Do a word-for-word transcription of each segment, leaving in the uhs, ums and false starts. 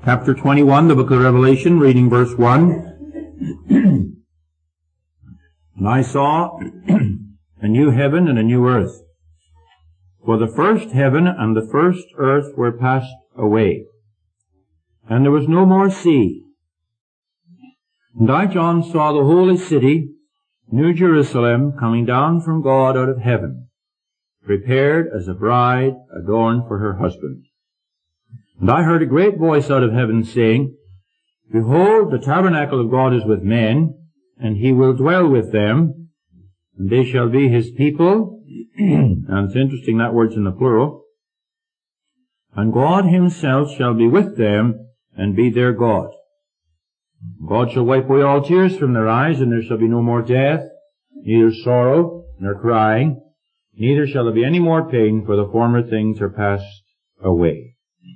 Chapter twenty-one, the book of Revelation, reading verse one. And I saw a new heaven and a new earth. For the first heaven and the first earth were passed away, and there was no more sea. And I, John, saw the holy city, New Jerusalem, coming down from God out of heaven, prepared as a bride adorned for her husband. And I heard a great voice out of heaven saying, Behold, the tabernacle of God is with men, and he will dwell with them, and they shall be his people. And it's interesting that word's in the plural. And God himself shall be with them, and be their God. God shall wipe away all tears from their eyes, and there shall be no more death, neither sorrow, nor crying, neither shall there be any more pain, for the former things are passed away.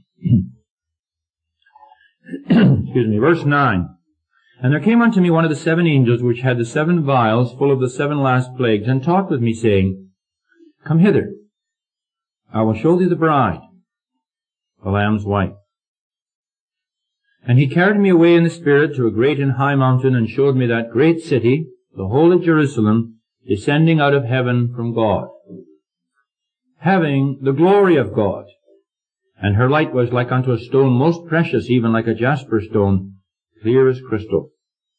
Excuse me, verse nine. And there came unto me one of the seven angels, which had the seven vials full of the seven last plagues, and talked with me, saying, Come hither, I will show thee the bride, the Lamb's wife. And he carried me away in the Spirit to a great and high mountain, and showed me that great city, the holy Jerusalem, descending out of heaven from God, having the glory of God. And her light was like unto a stone most precious, even like a jasper stone, clear as crystal.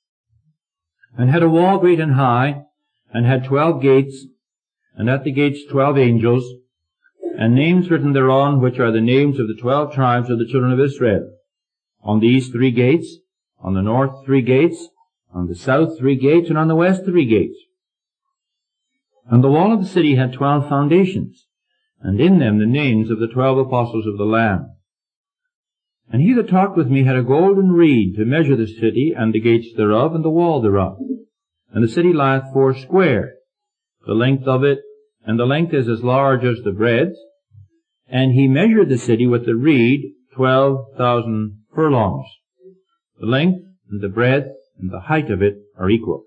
And had a wall great and high, and had twelve gates, and at the gates twelve angels, and names written thereon, which are the names of the twelve tribes of the children of Israel. On the east three gates, on the north three gates, on the south three gates, and on the west three gates. And the wall of the city had twelve foundations, and in them the names of the twelve apostles of the Lamb. And he that talked with me had a golden reed to measure the city, and the gates thereof, and the wall thereof. And the city lieth four square, the length of it, and the length is as large as the breadth. And he measured the city with the reed twelve thousand furlongs. The length and the breadth and the height of it are equal.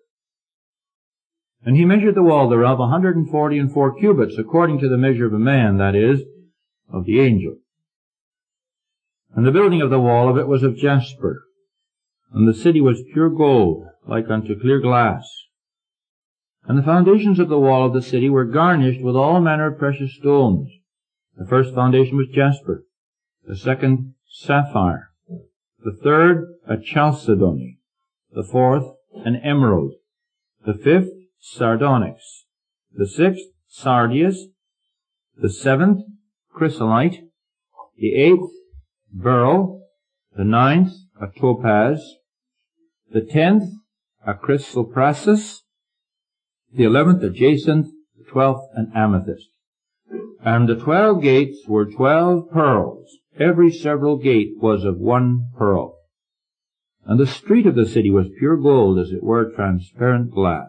And he measured the wall thereof a hundred and forty and four cubits, according to the measure of a man, that is, of the angel. And the building of the wall of it was of jasper, and the city was pure gold, like unto clear glass. And the foundations of the wall of the city were garnished with all manner of precious stones. The first foundation was jasper, the second sapphire, the third a chalcedony, the fourth an emerald, the fifth sardonyx, the sixth sardius, the seventh chrysolite, the eighth beryl, the ninth a topaz, the tenth a chrysoprasus, the eleventh a jacinth, the twelfth an amethyst. And the twelve gates were twelve pearls. Every several gate was of one pearl. And the street of the city was pure gold, as it were transparent glass.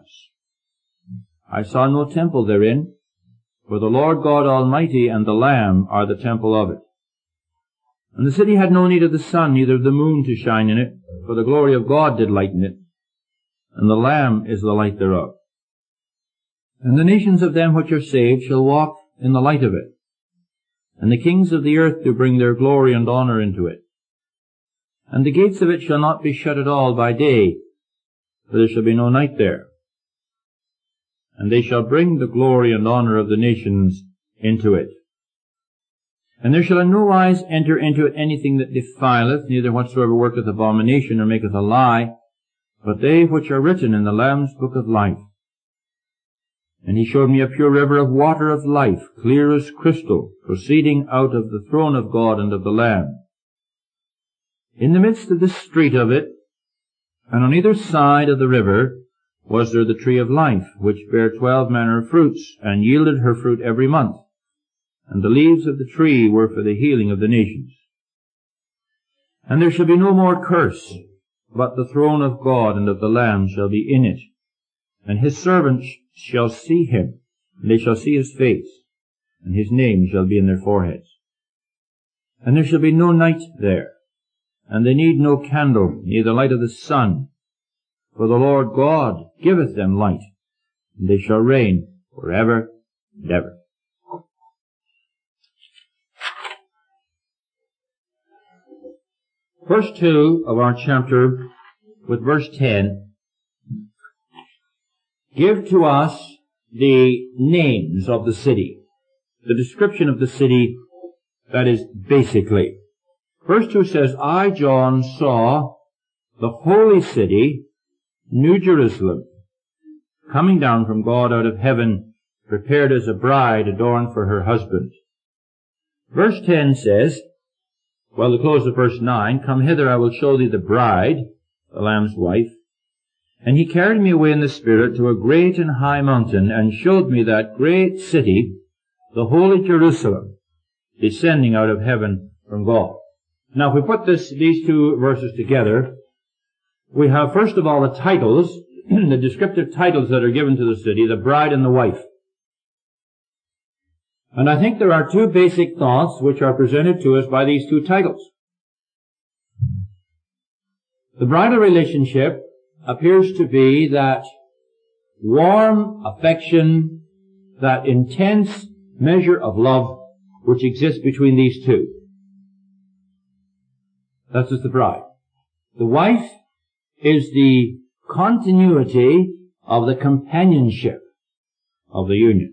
I saw no temple therein, for the Lord God Almighty and the Lamb are the temple of it. And the city had no need of the sun, neither of the moon to shine in it, for the glory of God did lighten it, and the Lamb is the light thereof. And the nations of them which are saved shall walk in the light of it, and the kings of the earth do bring their glory and honor into it. And the gates of it shall not be shut at all by day, for there shall be no night there. And they shall bring the glory and honor of the nations into it. And there shall in no wise enter into it anything that defileth, neither whatsoever worketh abomination or maketh a lie, but they which are written in the Lamb's book of life. And he showed me a pure river of water of life, clear as crystal, proceeding out of the throne of God and of the Lamb. In the midst of the street of it, and on either side of the river, was there the tree of life, which bare twelve manner of fruits, and yielded her fruit every month. And the leaves of the tree were for the healing of the nations. And there shall be no more curse, but the throne of God and of the Lamb shall be in it. And his servants shall see him, and they shall see his face, and his name shall be in their foreheads. And there shall be no night there, and they need no candle, neither light of the sun, for the Lord God giveth them light, and they shall reign forever and ever. verse two of our chapter with verse ten give to us the names of the city, the description of the city, that is, basically. Verse two says, I, John, saw the holy city, New Jerusalem, coming down from God out of heaven, prepared as a bride adorned for her husband. Verse ten says, well, the close of verse nine, come hither, I will show thee the bride, the Lamb's wife. And he carried me away in the Spirit to a great and high mountain, and showed me that great city, the holy Jerusalem, descending out of heaven from God. Now, if we put this, these two verses together, we have, first of all, the titles, the descriptive titles that are given to the city, the bride and the wife. And I think there are two basic thoughts which are presented to us by these two titles. The bridal relationship appears to be that warm affection, that intense measure of love which exists between these two. That's just the bride. The wife is the continuity of the companionship of the union.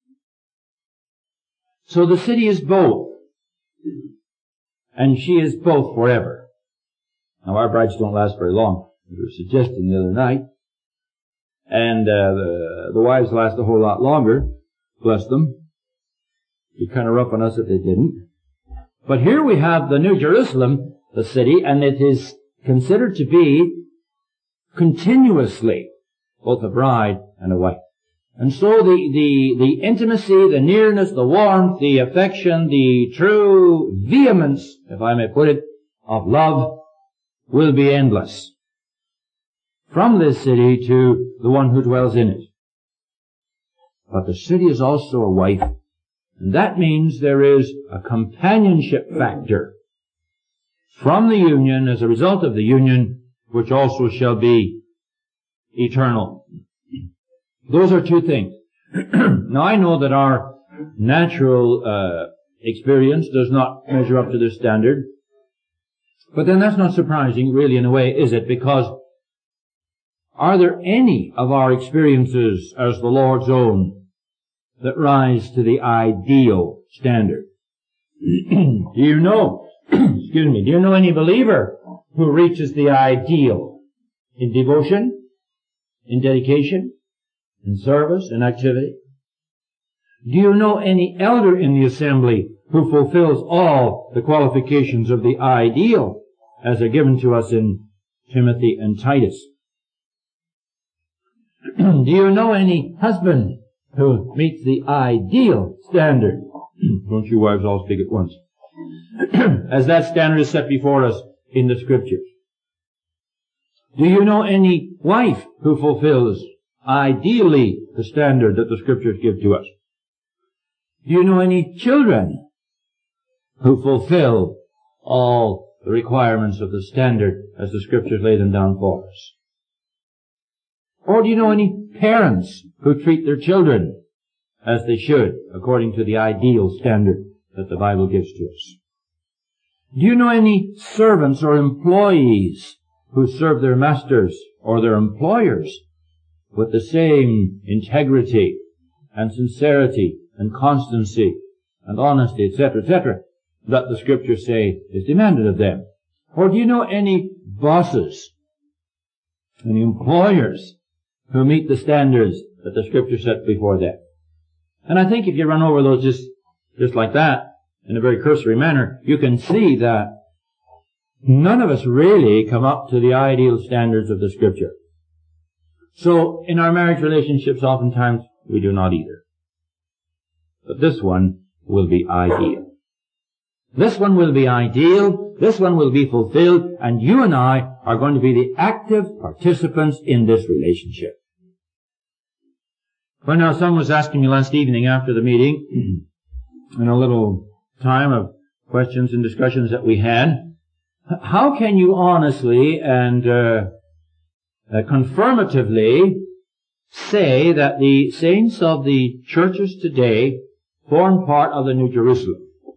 So the city is both, and she is both forever. Now, our brides don't last very long, as we were suggesting the other night, and uh, the, the wives last a whole lot longer, bless them. It'd be kind of rough on us if they didn't. But here we have the New Jerusalem, the city, and it is considered to be continuously both a bride and a wife. And so the, the, the intimacy, the nearness, the warmth, the affection, the true vehemence, if I may put it, of love will be endless. From this city to the one who dwells in it. But the city is also a wife, and that means there is a companionship factor from the union, as a result of the union, which also shall be eternal. Those are two things. Now, I know that our natural uh, experience does not measure up to this standard, but then that's not surprising, really, in a way, is it? Because are there any of our experiences as the Lord's own that rise to the ideal standard? Do you know, excuse me, do you know any believer who reaches the ideal in devotion, in dedication, in service, in activity? Do you know any elder in the assembly who fulfills all the qualifications of the ideal as are given to us in Timothy and Titus? Do you know any husband who meets the ideal standard? Don't you wives all speak at once? As that standard is set before us in the Scriptures. Do you know any wife who fulfills ideally the standard that the Scriptures give to us? Do you know any children who fulfill all the requirements of the standard as the Scriptures lay them down for us? Or do you know any parents who treat their children as they should, according to the ideal standard that the Bible gives to us? Do you know any servants or employees who serve their masters or their employers with the same integrity and sincerity and constancy and honesty, et cetera, et cetera, that the Scriptures say is demanded of them? Or do you know any bosses, any employers who meet the standards that the Scripture set before them? And I think if you run over those just, just like that, in a very cursory manner, you can see that none of us really come up to the ideal standards of the Scripture. So, in our marriage relationships, oftentimes, we do not either. But this one will be ideal. This one will be ideal, this one will be fulfilled, and you and I are going to be the active participants in this relationship. Well, now, someone was asking me last evening after the meeting, in a little time of questions and discussions that we had, how can you honestly and uh, uh, confirmatively say that the saints of the churches today form part of the New Jerusalem?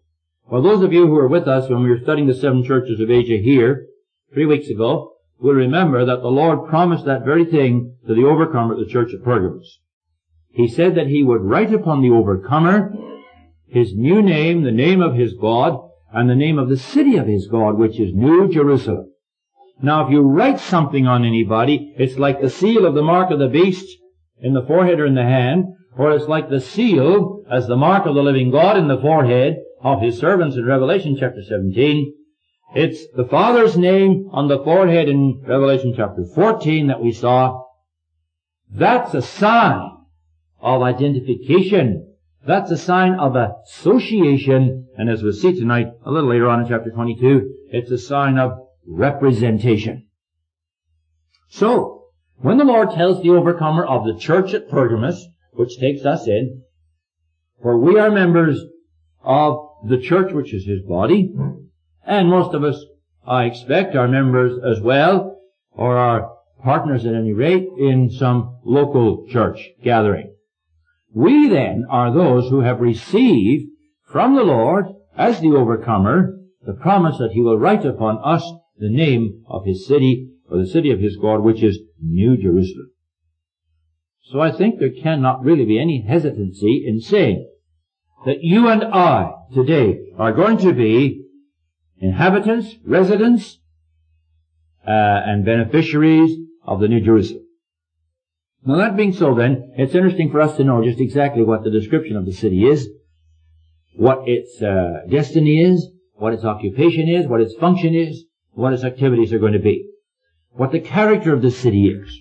Well, those of you who were with us when we were studying the seven churches of Asia here, three weeks ago, will remember that the Lord promised that very thing to the overcomer at the church at Pergamos. He said that He would write upon the overcomer His new name, the name of his God, and the name of the city of his God, which is New Jerusalem. Now, if you write something on anybody, it's like the seal of the mark of the beast in the forehead or in the hand, or it's like the seal as the mark of the living God in the forehead of His servants in Revelation chapter seventeen. It's the Father's name on the forehead in Revelation chapter fourteen that we saw. That's a sign of identification. That's a sign of association. And as we'll see tonight, a little later on in chapter twenty-two, it's a sign of representation. So, when the Lord tells the overcomer of the church at Pergamos, which takes us in, for we are members of the church which is His body, and most of us, I expect, are members as well, or are partners at any rate in some local church gathering. We then are those who have received from the Lord, as the overcomer, the promise that He will write upon us the name of His city, or the city of His God, which is New Jerusalem. So I think there cannot really be any hesitancy in saying that you and I today are going to be inhabitants, residents, uh, and beneficiaries of the New Jerusalem. Now that being so then, it's interesting for us to know just exactly what the description of the city is, what its uh, destiny is, what its occupation is, what its function is, what its activities are going to be, what the character of the city is.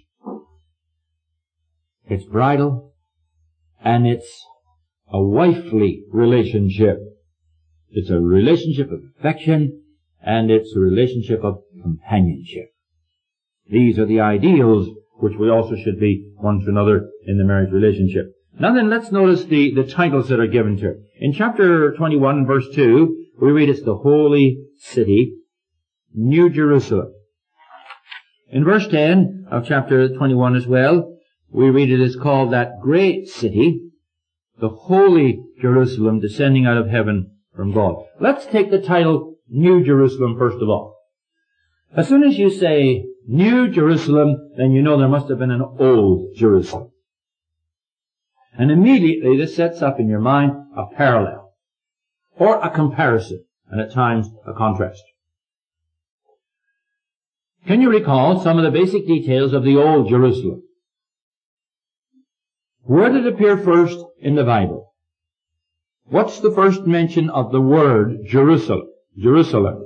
It's bridal, and it's a wifely relationship. It's a relationship of affection, and it's a relationship of companionship. These are the ideals which we also should be one to another in the marriage relationship. Now then, let's notice the, the titles that are given to it. In chapter twenty-one, verse two, we read it's the holy city, New Jerusalem. In verse ten of chapter twenty-one as well, we read it is called that great city, the holy Jerusalem descending out of heaven from God. Let's take the title New Jerusalem first of all. As soon as you say New Jerusalem, then you know there must have been an old Jerusalem. And immediately this sets up in your mind a parallel, or a comparison, and at times a contrast. Can you recall some of the basic details of the old Jerusalem? Where did it appear first in the Bible? What's the first mention of the word Jerusalem? Jerusalem.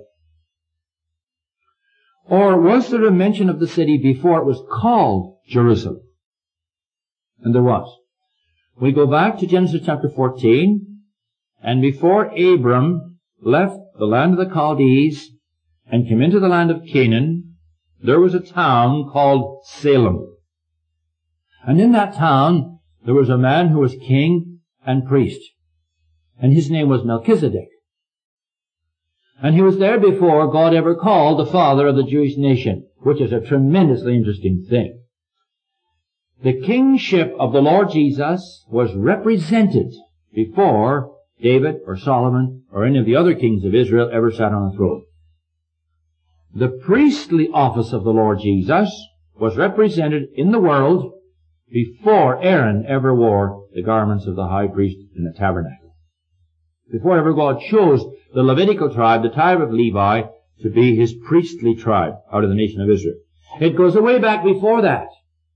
Or was there a mention of the city before it was called Jerusalem? And there was. We go back to Genesis chapter fourteen, and before Abram left the land of the Chaldees and came into the land of Canaan, there was a town called Salem. And in that town, there was a man who was king and priest, and his name was Melchizedek. And he was there before God ever called the father of the Jewish nation, which is a tremendously interesting thing. The kingship of the Lord Jesus was represented before David or Solomon or any of the other kings of Israel ever sat on a throne. The priestly office of the Lord Jesus was represented in the world before Aaron ever wore the garments of the high priest in the tabernacle. Before ever God chose the Levitical tribe, the tribe of Levi, to be His priestly tribe out of the nation of Israel. It goes way back before that.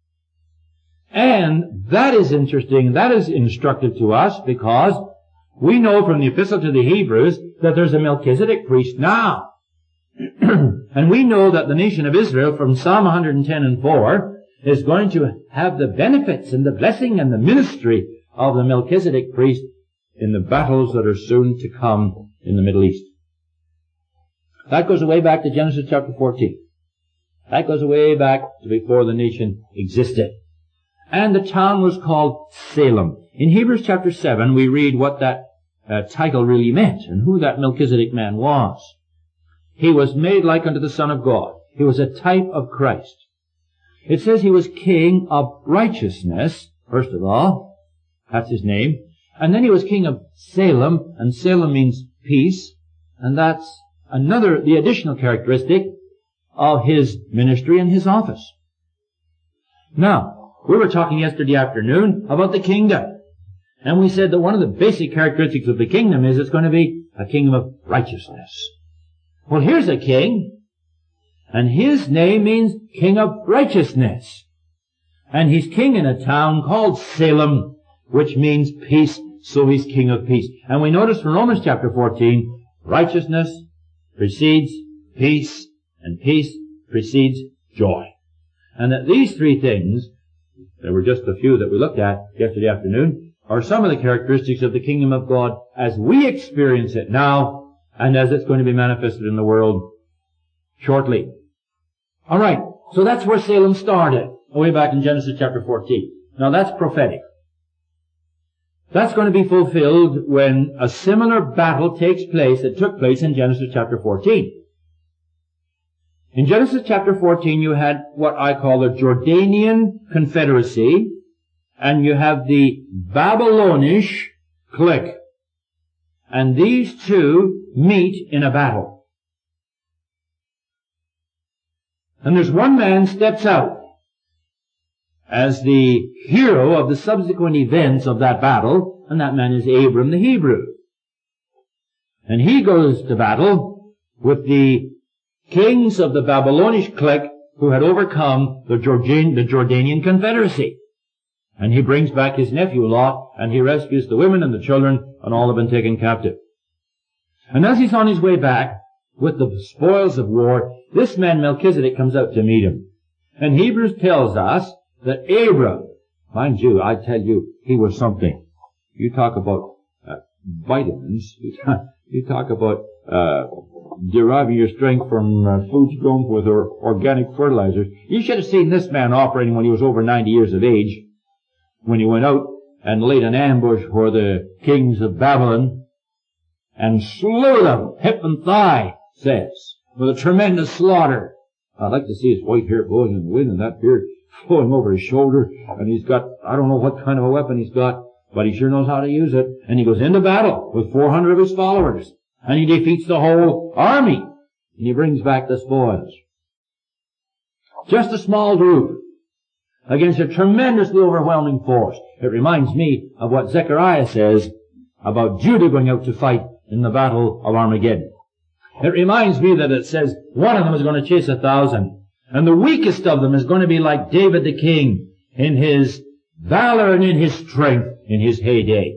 And that is interesting, that is instructive to us, because we know from the Epistle to the Hebrews that there's a Melchizedek priest now. And we know that the nation of Israel, from Psalm one hundred ten and four, is going to have the benefits and the blessing and the ministry of the Melchizedek priest in the battles that are soon to come in the Middle East. That goes way back to Genesis chapter fourteen. That goes way back to before the nation existed. And the town was called Salem. In Hebrews chapter seven, we read what that uh, title really meant and who that Melchizedek man was. He was made like unto the Son of God. He was a type of Christ. It says he was king of righteousness, first of all. That's his name. And then he was king of Salem, and Salem means peace. And that's another, the additional characteristic of his ministry and his office. Now, we were talking yesterday afternoon about the kingdom. And we said that one of the basic characteristics of the kingdom is it's going to be a kingdom of righteousness. Well, here's a king, and his name means King of Righteousness. And he's king in a town called Salem, which means peace, so he's King of Peace. And we notice from Romans chapter fourteen, righteousness precedes peace, and peace precedes joy. And that these three things, there were just a few that we looked at yesterday afternoon, are some of the characteristics of the kingdom of God as we experience it now and as it's going to be manifested in the world shortly. All right, so that's where Salem started, way back in Genesis chapter fourteen. Now that's prophetic. That's going to be fulfilled when a similar battle takes place that took place in Genesis chapter fourteen. In Genesis chapter fourteen, you had what I call the Jordanian Confederacy, and you have the Babylonish clique. And these two meet in a battle. And there's one man steps out as the hero of the subsequent events of that battle, and that man is Abram the Hebrew. And he goes to battle with the kings of the Babylonish clique who had overcome the, Jordan, the Jordanian Confederacy. And he brings back his nephew Lot, and he rescues the women and the children, and all have been taken captive. And as he's on his way back with the spoils of war, this man Melchizedek comes out to meet him. And Hebrews tells us that Abram, mind you, I tell you, he was something. You talk about uh, vitamins, you talk, you talk about uh deriving your strength from uh, foods grown with or organic fertilizers. You should have seen this man operating when he was over ninety years of age, when he went out and laid an ambush for the kings of Babylon and slew them, hip and thigh, says, with a tremendous slaughter. I'd like to see his white hair blowing in the wind and that beard flowing over his shoulder, and he's got, I don't know what kind of a weapon he's got, but he sure knows how to use it. And he goes into battle with four hundred of his followers, and he defeats the whole army, and he brings back the spoils. Just a small group against a tremendously overwhelming force. It reminds me of what Zechariah says about Judah going out to fight in the battle of Armageddon. It reminds me that it says one of them is going to chase a thousand, and the weakest of them is going to be like David the king in his valor and in his strength in his heyday.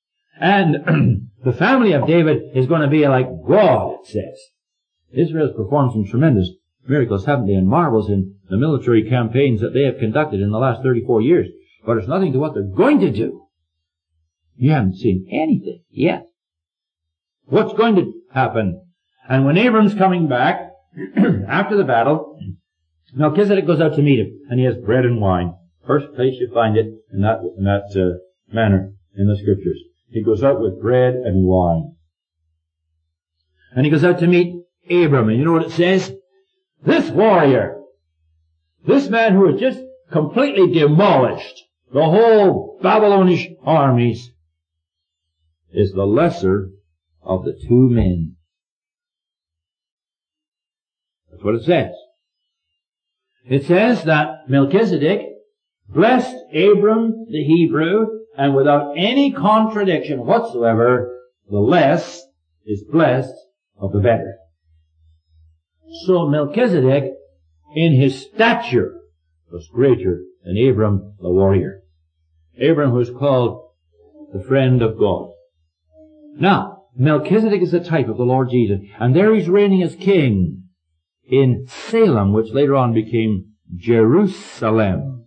And the family of David is going to be like God, it says. Israel has performed some tremendous miracles, haven't they, and marvels in the military campaigns that they have conducted in the last thirty-four years. But it's nothing to what they're going to do. You haven't seen anything yet. What's going to happen? And when Abram's coming back, after the battle, Melchizedek goes out to meet him, and he has bread and wine. First place you find it in that, in that uh, manner in the scriptures. He goes out with bread and wine. And he goes out to meet Abram, and you know what it says? This warrior, this man who has just completely demolished the whole Babylonish armies, is the lesser of the two men. That's what it says. It says that Melchizedek blessed Abram the Hebrew, and without any contradiction whatsoever, the less is blessed of the better. So Melchizedek, in his stature, was greater than Abram the warrior. Abram was called the friend of God. Now, Melchizedek is a type of the Lord Jesus, and there he's reigning as king in Salem, which later on became Jerusalem.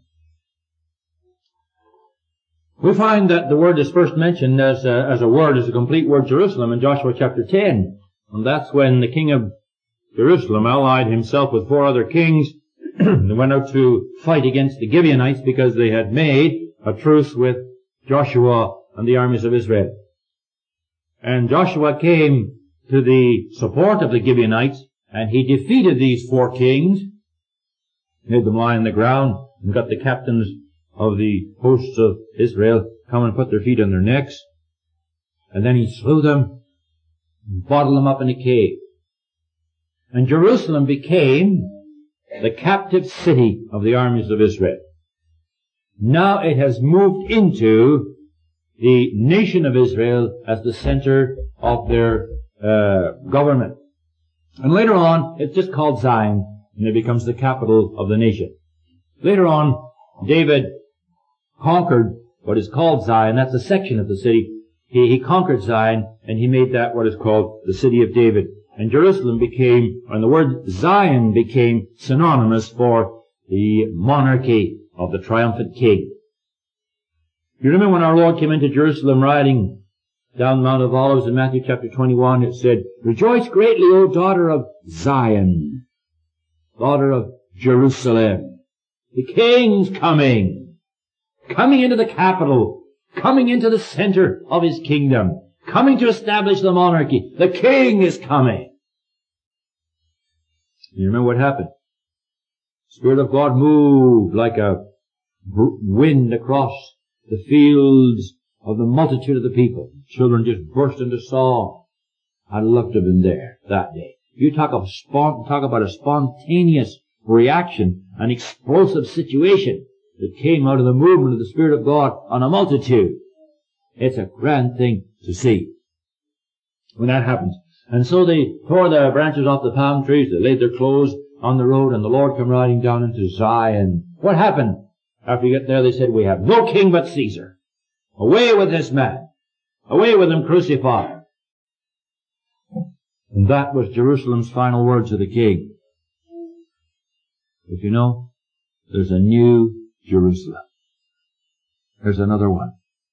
We find that the word is first mentioned as a, as a word, as a complete word, Jerusalem, in Joshua chapter ten. And that's when the king of Jerusalem allied himself with four other kings. They went out to fight against the Gibeonites because they had made a truce with Joshua and the armies of Israel. And Joshua came to the support of the Gibeonites, and he defeated these four kings, made them lie on the ground, and got the captains of the hosts of Israel come and put their feet on their necks. And then he slew them, bottled them up in a cave. And Jerusalem became the captive city of the armies of Israel. Now it has moved into the nation of Israel as the center of their uh, government. And later on, it's just called Zion, and it becomes the capital of the nation. Later on, David conquered what is called Zion. That's a section of the city. He, he conquered Zion, and he made that what is called the city of David. And Jerusalem became, and the word Zion became synonymous for the monarchy of the triumphant king. You remember when our Lord came into Jerusalem riding down the Mount of Olives in Matthew chapter twenty-one, it said, "Rejoice greatly, O daughter of Zion, daughter of Jerusalem. The king's coming, coming into the capital, coming into the center of his kingdom, coming to establish the monarchy. The king is coming." You remember what happened? The Spirit of God moved like a wind across the fields of the multitude of the people. Children just burst into song. I loved to have been there that day. You talk, of spont- talk about a spontaneous reaction, an explosive situation that came out of the movement of the Spirit of God on a multitude. It's a grand thing to see when that happens. And so they tore the branches off the palm trees, they laid their clothes on the road, and the Lord came riding down into Zion. What happened? After you get there, they said, "We have no king but Caesar. Away with this man. Away with him, crucify." And that was Jerusalem's final words to the king. But you know, there's a new Jerusalem. There's another one.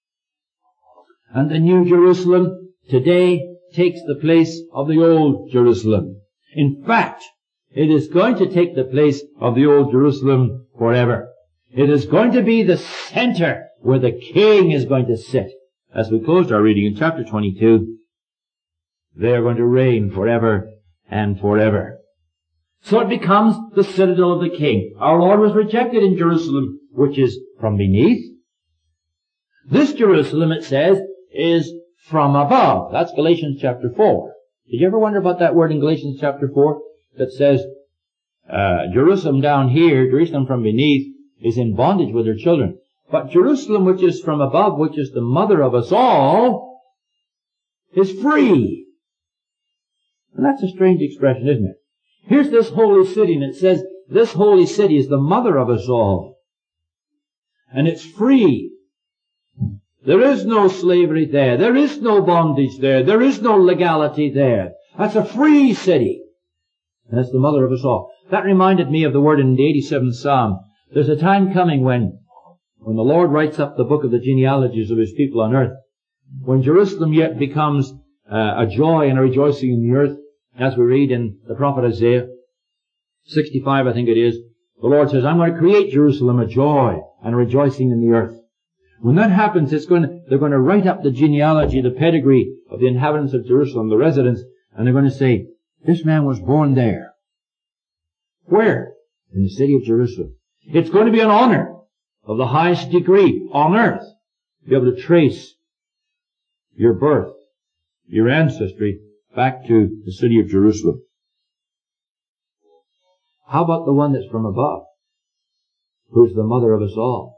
And the new Jerusalem today takes the place of the old Jerusalem. In fact, it is going to take the place of the old Jerusalem forever. It is going to be the center where the king is going to sit. As we closed our reading in chapter twenty-two, they are going to reign forever and forever. So it becomes the citadel of the king. Our Lord was rejected in Jerusalem, which is from beneath. This Jerusalem, it says, is from above. That's Galatians chapter four. Did you ever wonder about that word in Galatians chapter four that says, uh, Jerusalem down here, Jerusalem from beneath, is in bondage with her children. But Jerusalem, which is from above, which is the mother of us all, is free. And that's a strange expression, isn't it? Here's this holy city, and it says, this holy city is the mother of us all. And it's free. There is no slavery there. There is no bondage there. There is no legality there. That's a free city. And that's the mother of us all. That reminded me of the word in the eighty-seventh Psalm. There's a time coming when, when the Lord writes up the book of the genealogies of his people on earth, when Jerusalem yet becomes uh, a joy and a rejoicing in the earth, as we read in the prophet Isaiah sixty-five, I think it is, the Lord says, "I'm going to create Jerusalem a joy and a rejoicing in the earth." When that happens, it's going to, they're going to write up the genealogy, the pedigree of the inhabitants of Jerusalem, the residents, and they're going to say, this man was born there. Where? In the city of Jerusalem. It's going to be an honor of the highest degree on earth to be able to trace your birth, your ancestry, back to the city of Jerusalem. How about the one that's from above, who's the mother of us all?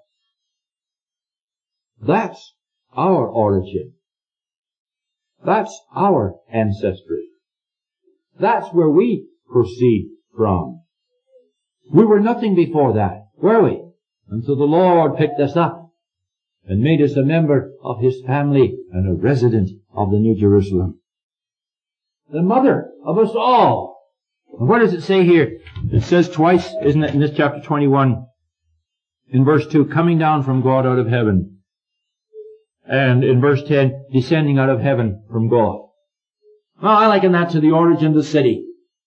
That's our origin. That's our ancestry. That's where we proceed from. We were nothing before that, were we? Until the Lord picked us up and made us a member of His family and a resident of the New Jerusalem. The mother of us all. And what does it say here? It says twice, isn't it, in this chapter twenty-one, in verse two, coming down from God out of heaven. And in verse ten, descending out of heaven from God. Well, I liken that to the origin of the city.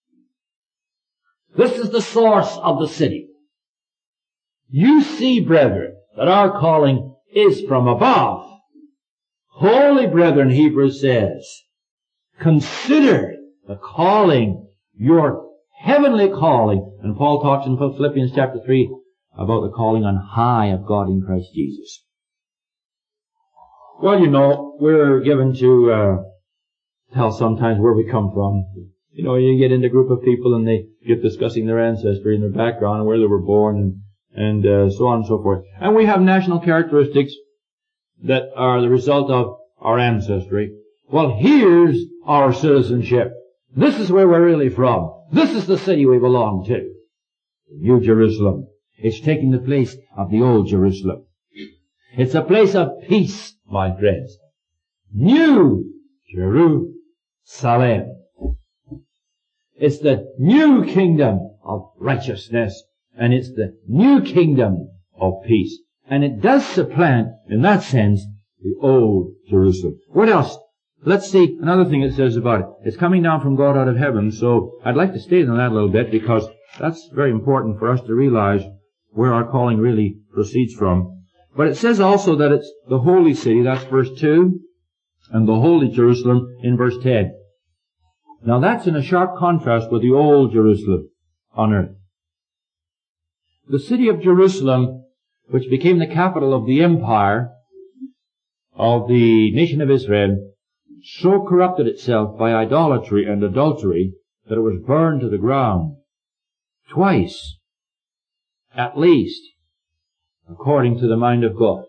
This is the source of the city. You see, brethren, that our calling is from above. Holy brethren, Hebrews says, consider the calling, your heavenly calling. And Paul talks in Philippians chapter three about the calling on high of God in Christ Jesus. Well, you know, we're given to uh, tell sometimes where we come from. You know, you get into a group of people and they get discussing their ancestry and their background and where they were born and, and uh, so on and so forth. And we have national characteristics that are the result of our ancestry. Well, here's our citizenship. This is where we're really from. This is the city we belong to. New Jerusalem. It's taking the place of the old Jerusalem. It's a place of peace, my friends. New Jerusalem. It's the new kingdom of righteousness, and it's the new kingdom of peace. And it does supplant, in that sense, the old Jerusalem. What else? Let's see another thing it says about it. It's coming down from God out of heaven, so I'd like to stay on that a little bit because that's very important for us to realize where our calling really proceeds from. But it says also that it's the holy city, that's verse two, and the holy Jerusalem in verse ten. Now that's in a sharp contrast with the old Jerusalem on earth. The city of Jerusalem, which became the capital of the empire of the nation of Israel, so corrupted itself by idolatry and adultery that it was burned to the ground. Twice, at least, according to the mind of God.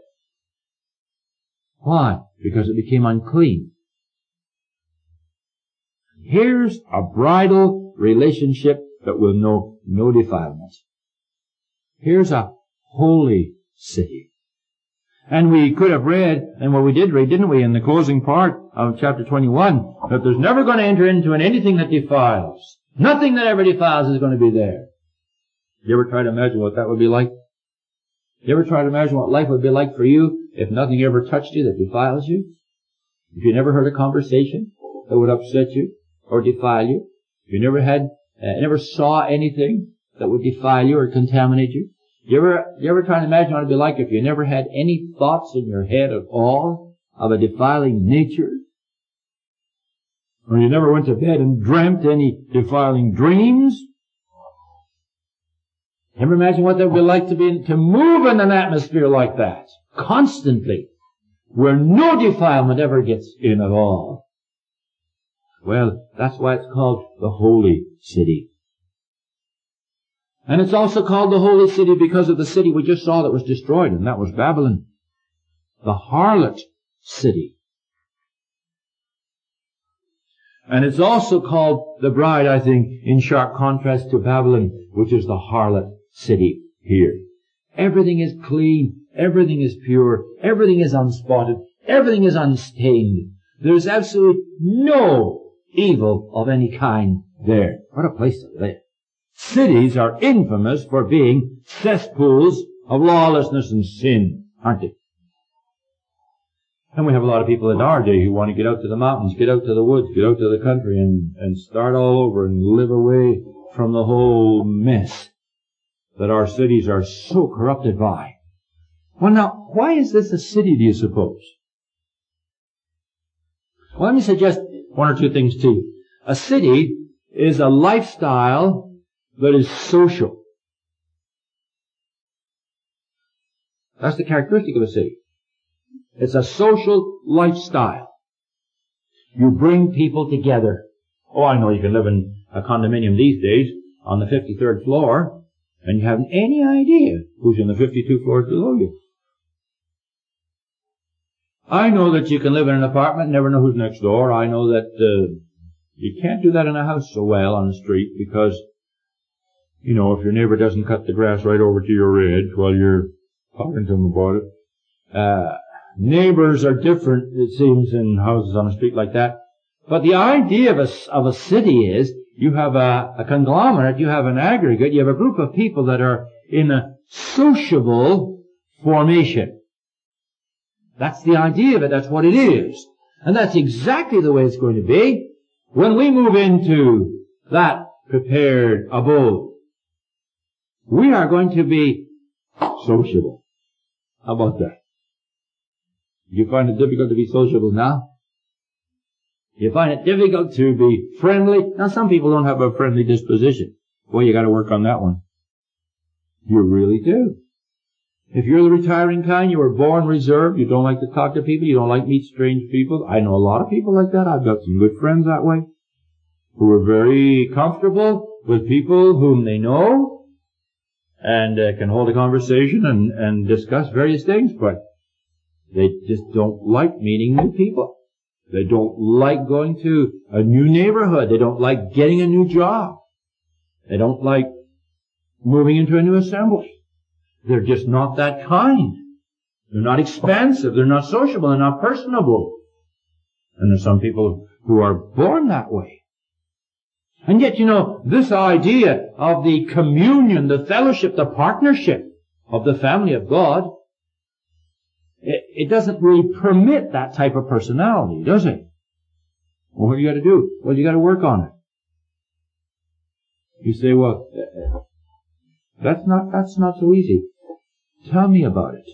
Why? Because it became unclean. Here's a bridal relationship that will know no defilement. Here's a holy city. And we could have read, and well we did read, didn't we, in the closing part of chapter twenty-one, that there's never going to enter into it anything that defiles. Nothing that ever defiles is going to be there. You ever try to imagine what that would be like? You ever try to imagine what life would be like for you if nothing ever touched you that defiles you? If you never heard a conversation that would upset you or defile you? If you never had, uh, never saw anything that would defile you or contaminate you? You ever, you ever try to imagine what it'd be like if you never had any thoughts in your head at all of a defiling nature? Or you never went to bed and dreamt any defiling dreams? Ever imagine what that would be like to be, to move in an atmosphere like that? Constantly. Where no defilement ever gets in at all. Well, that's why it's called the Holy City. And it's also called the Holy City because of the city we just saw that was destroyed, and that was Babylon. The harlot city. And it's also called the bride, I think, in sharp contrast to Babylon, which is the harlot city here. Everything is clean. Everything is pure. Everything is unspotted. Everything is unstained. There's absolutely no evil of any kind there. What a place to live. Cities are infamous for being cesspools of lawlessness and sin, aren't they? And we have a lot of people in our day who want to get out to the mountains, get out to the woods, get out to the country and, and start all over and live away from the whole mess that our cities are so corrupted by. Well now, why is this a city, do you suppose? Well, let me suggest one or two things to you. A city is a lifestyle that is social. That's the characteristic of a city. It's a social lifestyle. You bring people together. Oh, I know you can live in a condominium these days on the fifty-third floor, and you haven't any idea who's in the fifty-two floors below you. I know that you can live in an apartment and never know who's next door. I know that uh, you can't do that in a house so well on the street because, you know, if your neighbor doesn't cut the grass right over to your edge while you're talking to him about it. Uh, neighbors are different, it seems, in houses on a street like that. But the idea of a, of a city is you have a, a conglomerate, you have an aggregate, you have a group of people that are in a sociable formation. That's the idea of it. That's what it is. And that's exactly the way it's going to be when we move into that prepared abode. We are going to be sociable. How about that? You find it difficult to be sociable now? You find it difficult to be friendly? Now some people don't have a friendly disposition. Well, you gotta work on that one. You really do. If you're the retiring kind, you were born reserved, you don't like to talk to people, you don't like to meet strange people. I know a lot of people like that. I've got some good friends that way, who are very comfortable with people whom they know, and uh, can hold a conversation and, and discuss various things, but they just don't like meeting new people. They don't like going to a new neighborhood. They don't like getting a new job. They don't like moving into a new assembly. They're just not that kind. They're not expansive. They're not sociable. They're not personable. And there's some people who are born that way. And yet, you know, this idea of the communion, the fellowship, the partnership of the family of God, it, it doesn't really permit that type of personality, does it? Well, what do you got to do? Well, you got to work on it. You say, well, that's not, that's not so easy. Tell me about it.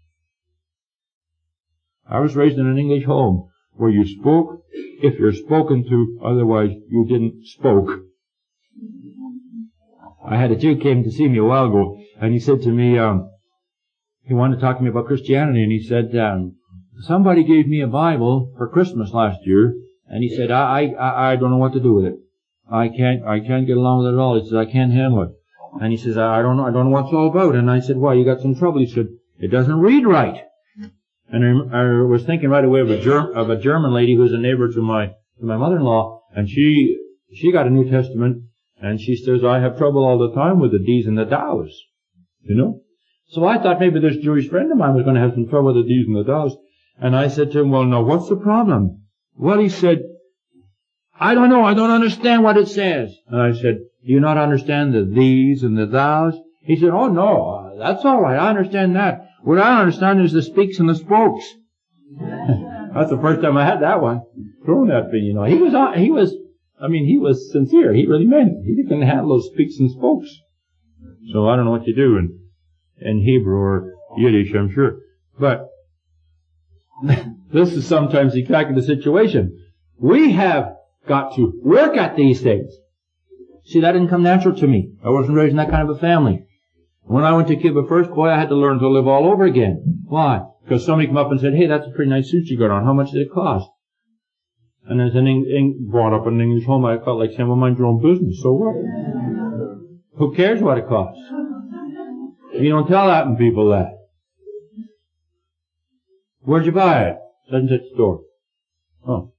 I was raised in an English home where you spoke if you're spoken to, otherwise you didn't spoke. I had a Jew came to see me a while ago, and he said to me, um, he wanted to talk to me about Christianity, and he said, um, somebody gave me a Bible for Christmas last year, and he said, I, I, I don't know what to do with it. I can't, I can't get along with it at all. He says, I can't handle it. And he says, I don't know, I don't know what it's all about. And I said, why, you got some trouble? He said, it doesn't read right. And I, I was thinking right away of a, Germ, of a German lady who's a neighbor to my, to my mother-in-law, and she, she got a New Testament, and she says, I have trouble all the time with the D's and the Thous. You know? So I thought maybe this Jewish friend of mine was going to have some trouble with the D's and the Thous. And I said to him, well, no, what's the problem? Well, he said, I don't know, I don't understand what it says. And I said, do you not understand the these and the thous? He said, oh no, uh, that's all right, I understand that. What I don't understand is the speaks and the spokes. That's the first time I had that one thrown at me, you know. He was, he was, I mean, he was sincere. He really meant it. He couldn't handle those speaks and spokes. So I don't know what you do in, in Hebrew or Yiddish, I'm sure. But this is sometimes exactly the situation. We have got to work at these things. See, that didn't come natural to me. I wasn't raised in that kind of a family. When I went to Cuba first, boy, I had to learn to live all over again. Why? Because somebody came up and said, hey, that's a pretty nice suit you got on. How much did it cost? And as an Eng- Eng- brought up in an English home, I felt like saying, well, mind your own business. So what? Who cares what it costs? You don't tell that in people that. Where'd you buy it? Such and such store. Oh.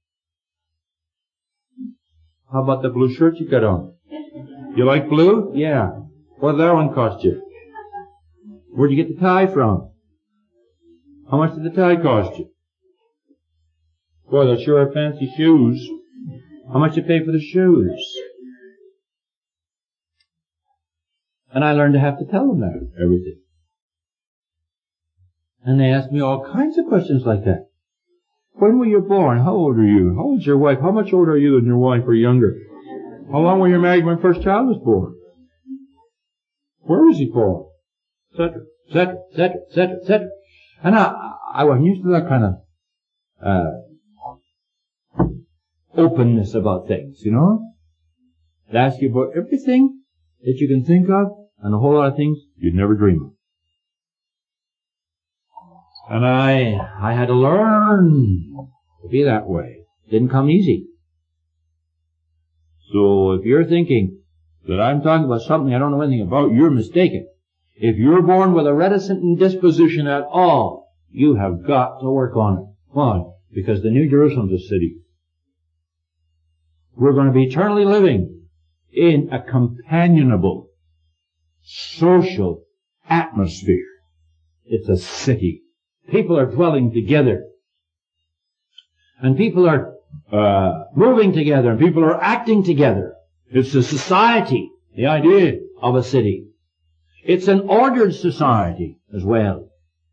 How about the blue shirt you got on? You like blue? Yeah. What did that one cost you? Where'd you get the tie from? How much did the tie cost you? Boy, those sure are fancy shoes. How much you pay for the shoes? And I learned to have to tell them that, everything. And they asked me all kinds of questions like that. When were you born? How old are you? How old's your wife? How much older are you than your wife or younger? How long were you married when first child was born? Where was he born? Etc., etc., etc., etc., et cetera. And I, I wasn't used to that kind of, uh, openness about things, you know? They ask you about everything that you can think of and a whole lot of things you'd never dream of. And I, I had to learn to be that way. It didn't come easy. So if you're thinking that I'm talking about something I don't know anything about, you're mistaken. If you're born with a reticent disposition at all, you have got to work on it. Why? Because the New Jerusalem's a city. We're going to be eternally living in a companionable, social atmosphere. It's a city. People are dwelling together. And people are uh moving together. And people are acting together. It's a society, the idea of a city. It's an ordered society as well.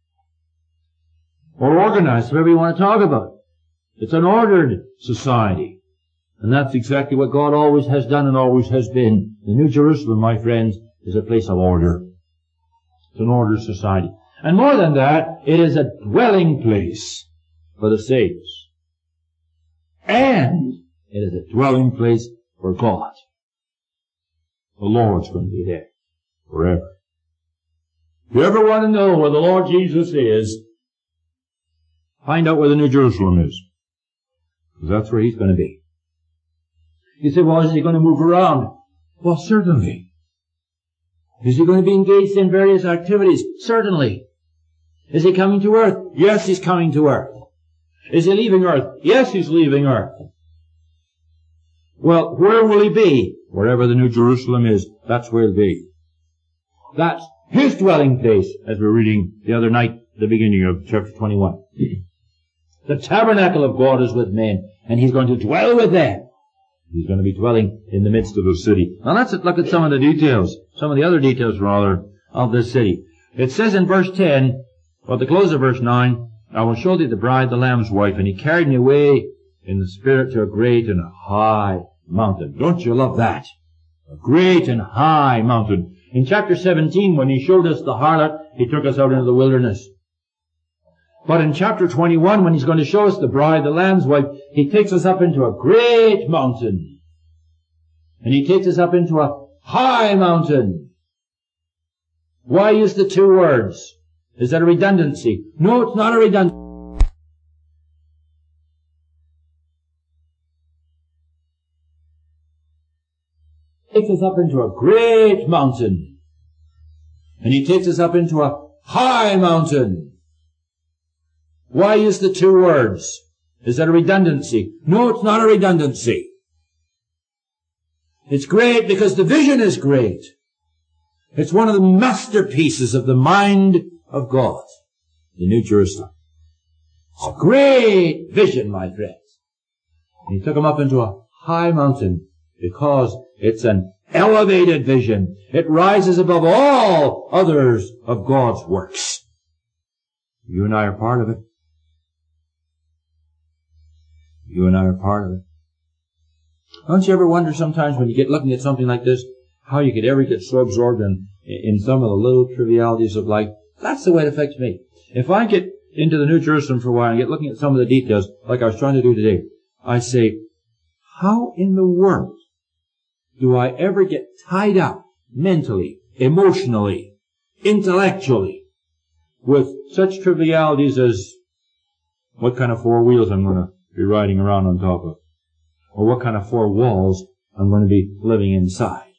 Or organized, whatever you want to talk about. It's an ordered society. And that's exactly what God always has done and always has been. The New Jerusalem, my friends, is a place of order. It's an ordered society. And more than that, it is a dwelling place for the saints. And it is a dwelling place for God. The Lord's going to be there forever. If you ever want to know where the Lord Jesus is, find out where the New Jerusalem is. Because that's where He's going to be. You say, well, is He going to move around? Well, certainly. Is He going to be engaged in various activities? Certainly. Is He coming to earth? Yes, He's coming to earth. Is He leaving earth? Yes, He's leaving earth. Well, where will He be? Wherever the New Jerusalem is, that's where He'll be. That's His dwelling place, as we were reading the other night, the beginning of chapter twenty-one. The tabernacle of God is with men, and He's going to dwell with them. He's going to be dwelling in the midst of the city. Now let's look at some of the details, some of the other details, rather, of this city. It says in verse ten, or at the close of verse nine, I will show thee the bride, the Lamb's wife, and He carried me away in the Spirit to a great and high mountain. Don't you love that? A great and high mountain. In chapter seventeen, when He showed us the harlot, He took us out into the wilderness. But in chapter twenty-one, when He's going to show us the bride, the Lamb's wife, He takes us up into a great mountain. And He takes us up into a high mountain. Why use the two words? Is that a redundancy? No, it's not a redundancy. He takes us up into a great mountain. And He takes us up into a high mountain. Why use the two words? Is that a redundancy? No, it's not a redundancy. It's great because the vision is great. It's one of the masterpieces of the mind of God, the New Jerusalem. It's a great vision, my friends. And He took them up into a high mountain because it's an elevated vision. It rises above all others of God's works. You and I are part of it. You and I are part of it. Don't you ever wonder sometimes when you get looking at something like this, how you could ever get so absorbed in, in some of the little trivialities of life? That's the way it affects me. If I get into the New Jerusalem for a while and get looking at some of the details, like I was trying to do today, I say, how in the world do I ever get tied up mentally, emotionally, intellectually with such trivialities as what kind of four wheels I'm going to be riding around on top of, or what kind of four walls I'm going to be living inside?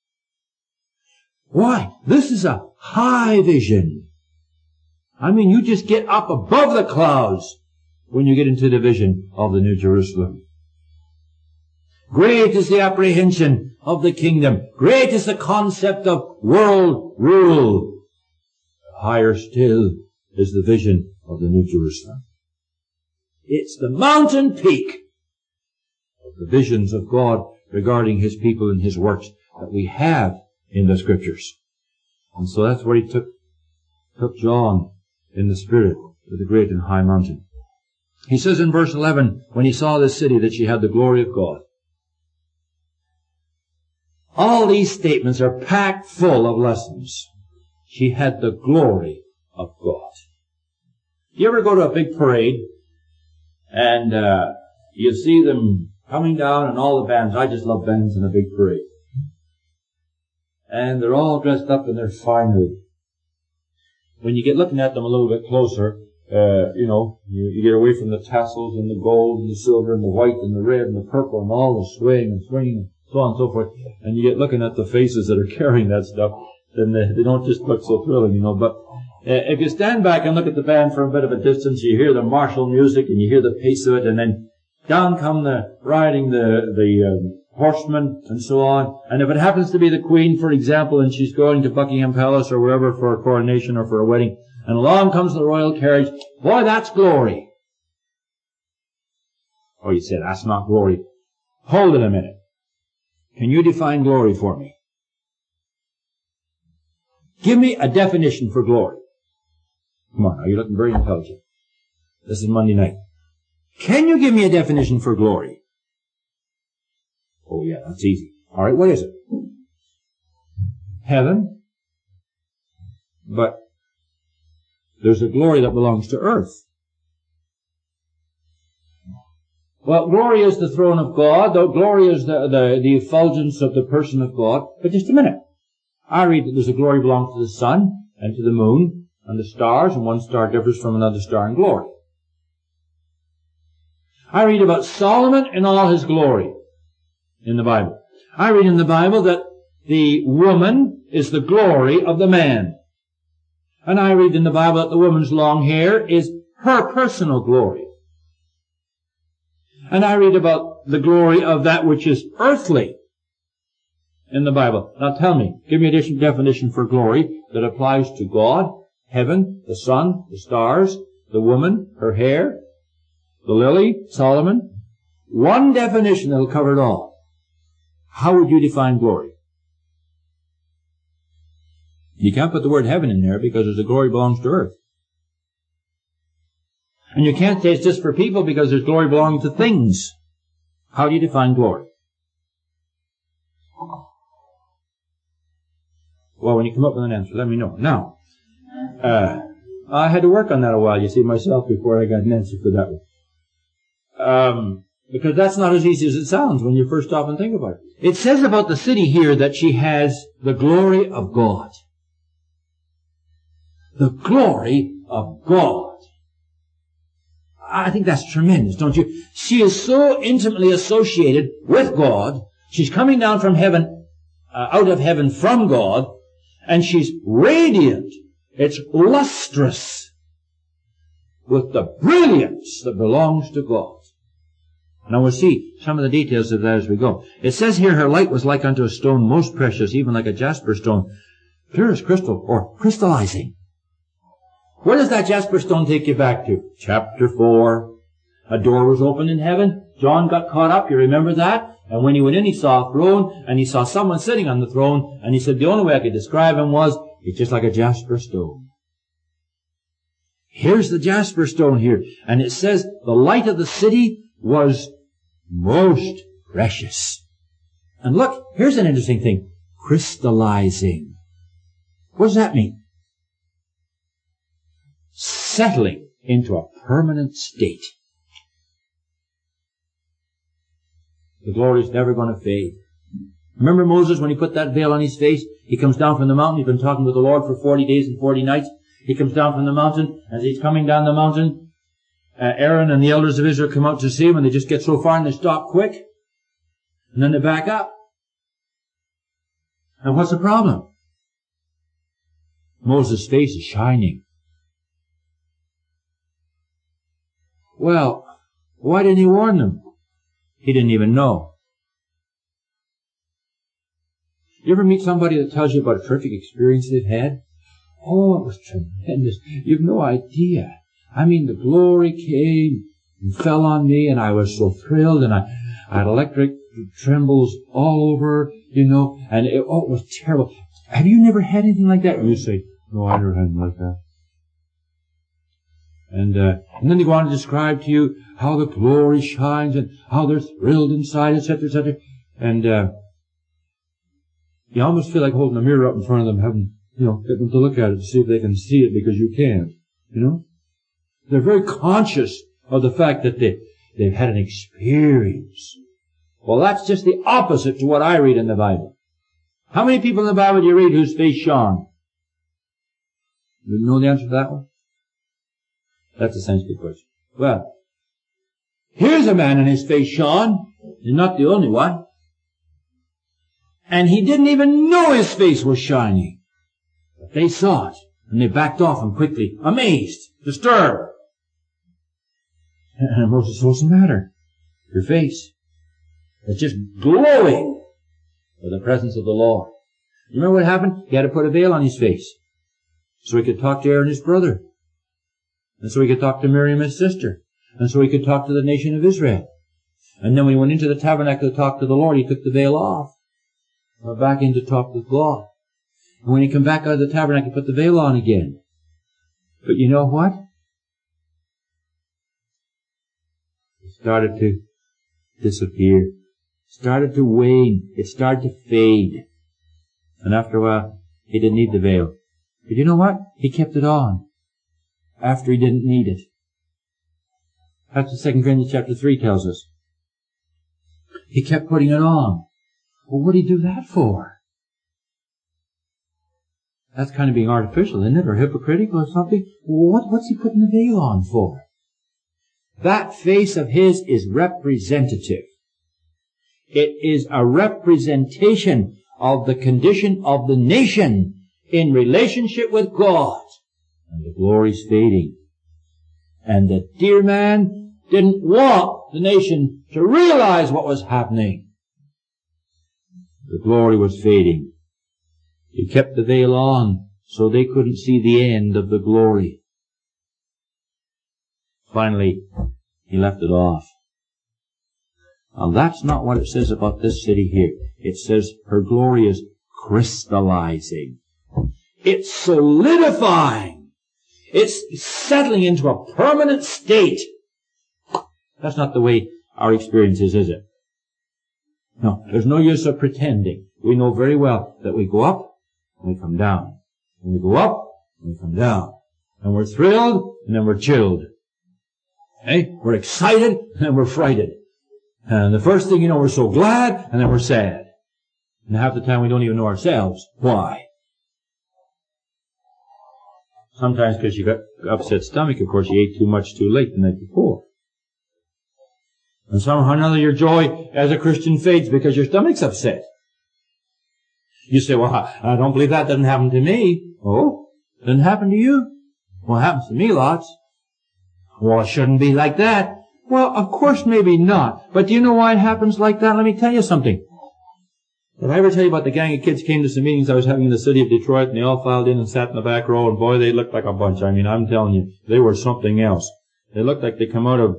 Why? This is a high vision. I mean, you just get up above the clouds when you get into the vision of the New Jerusalem. Great is the apprehension of the kingdom. Great is the concept of world rule. Higher still is the vision of the New Jerusalem. It's the mountain peak of the visions of God regarding His people and His works that we have in the Scriptures. And so that's where He took, took John in the Spirit to the great and high mountain. He says in verse eleven, when he saw this city, that she had the glory of God. All these statements are packed full of lessons. She had the glory of God. You ever go to a big parade and uh you see them coming down and all the bands? I just love bands in a big parade. And they're all dressed up in their finery. When you get looking at them a little bit closer, uh, you know, you, you get away from the tassels and the gold and the silver and the white and the red and the purple and all the swaying and swinging, so on and so forth, and you get looking at the faces that are carrying that stuff, then they, they don't just look so thrilling, you know. But uh, if you stand back and look at the band from a bit of a distance, you hear the martial music and you hear the pace of it, and then down come the riding the the um, horsemen and so on. And if it happens to be the Queen, for example, and she's going to Buckingham Palace or wherever for a coronation or for a wedding, and along comes the royal carriage, boy, that's glory. Oh, you said, that's not glory. Hold it a minute. Can you define glory for me? Give me a definition for glory. Come on, now, you're looking very intelligent. This is Monday night. Can you give me a definition for glory? Oh, yeah, that's easy. All right, what is it? Heaven. But there's a glory that belongs to earth. Well, glory is the throne of God, though glory is the, the, the effulgence of the person of God. But just a minute. I read that there's a glory belongs to the Son, and to the moon and the stars, and one star differs from another star in glory. I read about Solomon in all his glory in the Bible. I read in the Bible that the woman is the glory of the man. And I read in the Bible that the woman's long hair is her personal glory. And I read about the glory of that which is earthly in the Bible. Now tell me, give me a different definition for glory that applies to God, heaven, the sun, the stars, the woman, her hair, the lily, Solomon. One definition that will cover it all. How would you define glory? You can't put the word heaven in there because the glory belongs to earth. And you can't say it's just for people because there's glory belonging to things. How do you define glory? Well, when you come up with an answer, let me know. Now, uh, I had to work on that a while, you see, myself, before I got an answer for that one. Um, because that's not as easy as it sounds when you first stop and think about it. It says about the city here that she has the glory of God. The glory of God. I think that's tremendous, don't you? She is so intimately associated with God. She's coming down from heaven, uh, out of heaven from God, and she's radiant. It's lustrous with the brilliance that belongs to God. Now we'll see some of the details of that as we go. It says here her light was like unto a stone most precious, even like a jasper stone, clear as crystal, or crystallizing. Where does that jasper stone take you back to? Chapter four. A door was opened in heaven. John got caught up. You remember that? And when he went in, he saw a throne, and he saw someone sitting on the throne, and he said the only way I could describe him was, he's just like a jasper stone. Here's the jasper stone here. And it says the light of the city was most precious. And look, here's an interesting thing. Crystallizing. What does that mean? Settling into a permanent state. The glory is never going to fade. Remember Moses when he put that veil on his face? He comes down from the mountain. He's been talking with the Lord for forty days and forty nights. He comes down from the mountain. As he's coming down the mountain, uh, Aaron and the elders of Israel come out to see him, and they just get so far and they stop quick. And then they back up. And what's the problem? Moses' face is shining. Well, why didn't he warn them? He didn't even know. You ever meet somebody that tells you about a terrific experience they've had? Oh, it was tremendous. You've no idea. I mean, the glory came and fell on me, and I was so thrilled, and I, I had electric trembles all over, you know, and it, oh, it was terrible. Have you never had anything like that? And you say, no, I never had anything like that. And, uh, and then they go on to describe to you how the glory shines and how they're thrilled inside, et cetera, et cetera. And, uh, you almost feel like holding a mirror up in front of them, having, you know, get them to look at it to see if they can see it because you can't, you know. They're very conscious of the fact that they, they've had an experience. Well, that's just the opposite to what I read in the Bible. How many people in the Bible do you read whose face shone? You know the answer to that one? That's a sensitive question. Well, here's a man and his face shone. He's not the only one. And he didn't even know his face was shining. But they saw it, and they backed off him quickly, amazed, disturbed. And Moses said, what's the matter? Your face. It's just glowing with the presence of the Lord. You remember what happened? He had to put a veil on his face so he could talk to Aaron, his brother. And so he could talk to Miriam, his sister. And so he could talk to the nation of Israel. And then when he went into the tabernacle to talk to the Lord, he took the veil off. Went back in to talk with God. And when he came back out of the tabernacle, he put the veil on again. But you know what? It started to disappear. It started to wane. It started to fade. And after a while, he didn't need the veil. But you know what? He kept it on after he didn't need it. That's what Second Corinthians chapter three tells us. He kept putting it on. Well, what did he do that for? That's kind of being artificial, isn't it? Or hypocritical or something? What, what's he putting the veil on for? That face of his is representative. It is a representation of the condition of the nation in relationship with God. And the glory's fading. And the dear man didn't want the nation to realize what was happening. The glory was fading. He kept the veil on so they couldn't see the end of the glory. Finally, he left it off. Now that's not what it says about this city here. It says her glory is crystallizing. It's solidifying. It's settling into a permanent state. That's not the way our experience is, is it? No, there's no use of pretending. We know very well that we go up and we come down. And we go up and we come down. And we're thrilled and then we're chilled. Hey, we're excited and then we're frightened. And the first thing you know, we're so glad and then we're sad. And half the time we don't even know ourselves. Why? Sometimes because you got upset stomach, of course, you ate too much too late the night before. And somehow or another your joy as a Christian fades because your stomach's upset. You say, well, I don't believe that doesn't happen to me. Oh, doesn't happen to you? Well, it happens to me lots. Well, it shouldn't be like that. Well, of course, maybe not. But do you know why it happens like that? Let me tell you something. Did I ever tell you about the gang of kids came to some meetings I was having in the city of Detroit, and they all filed in and sat in the back row, and boy, they looked like a bunch. I mean, I'm telling you, they were something else. They looked like they come out of,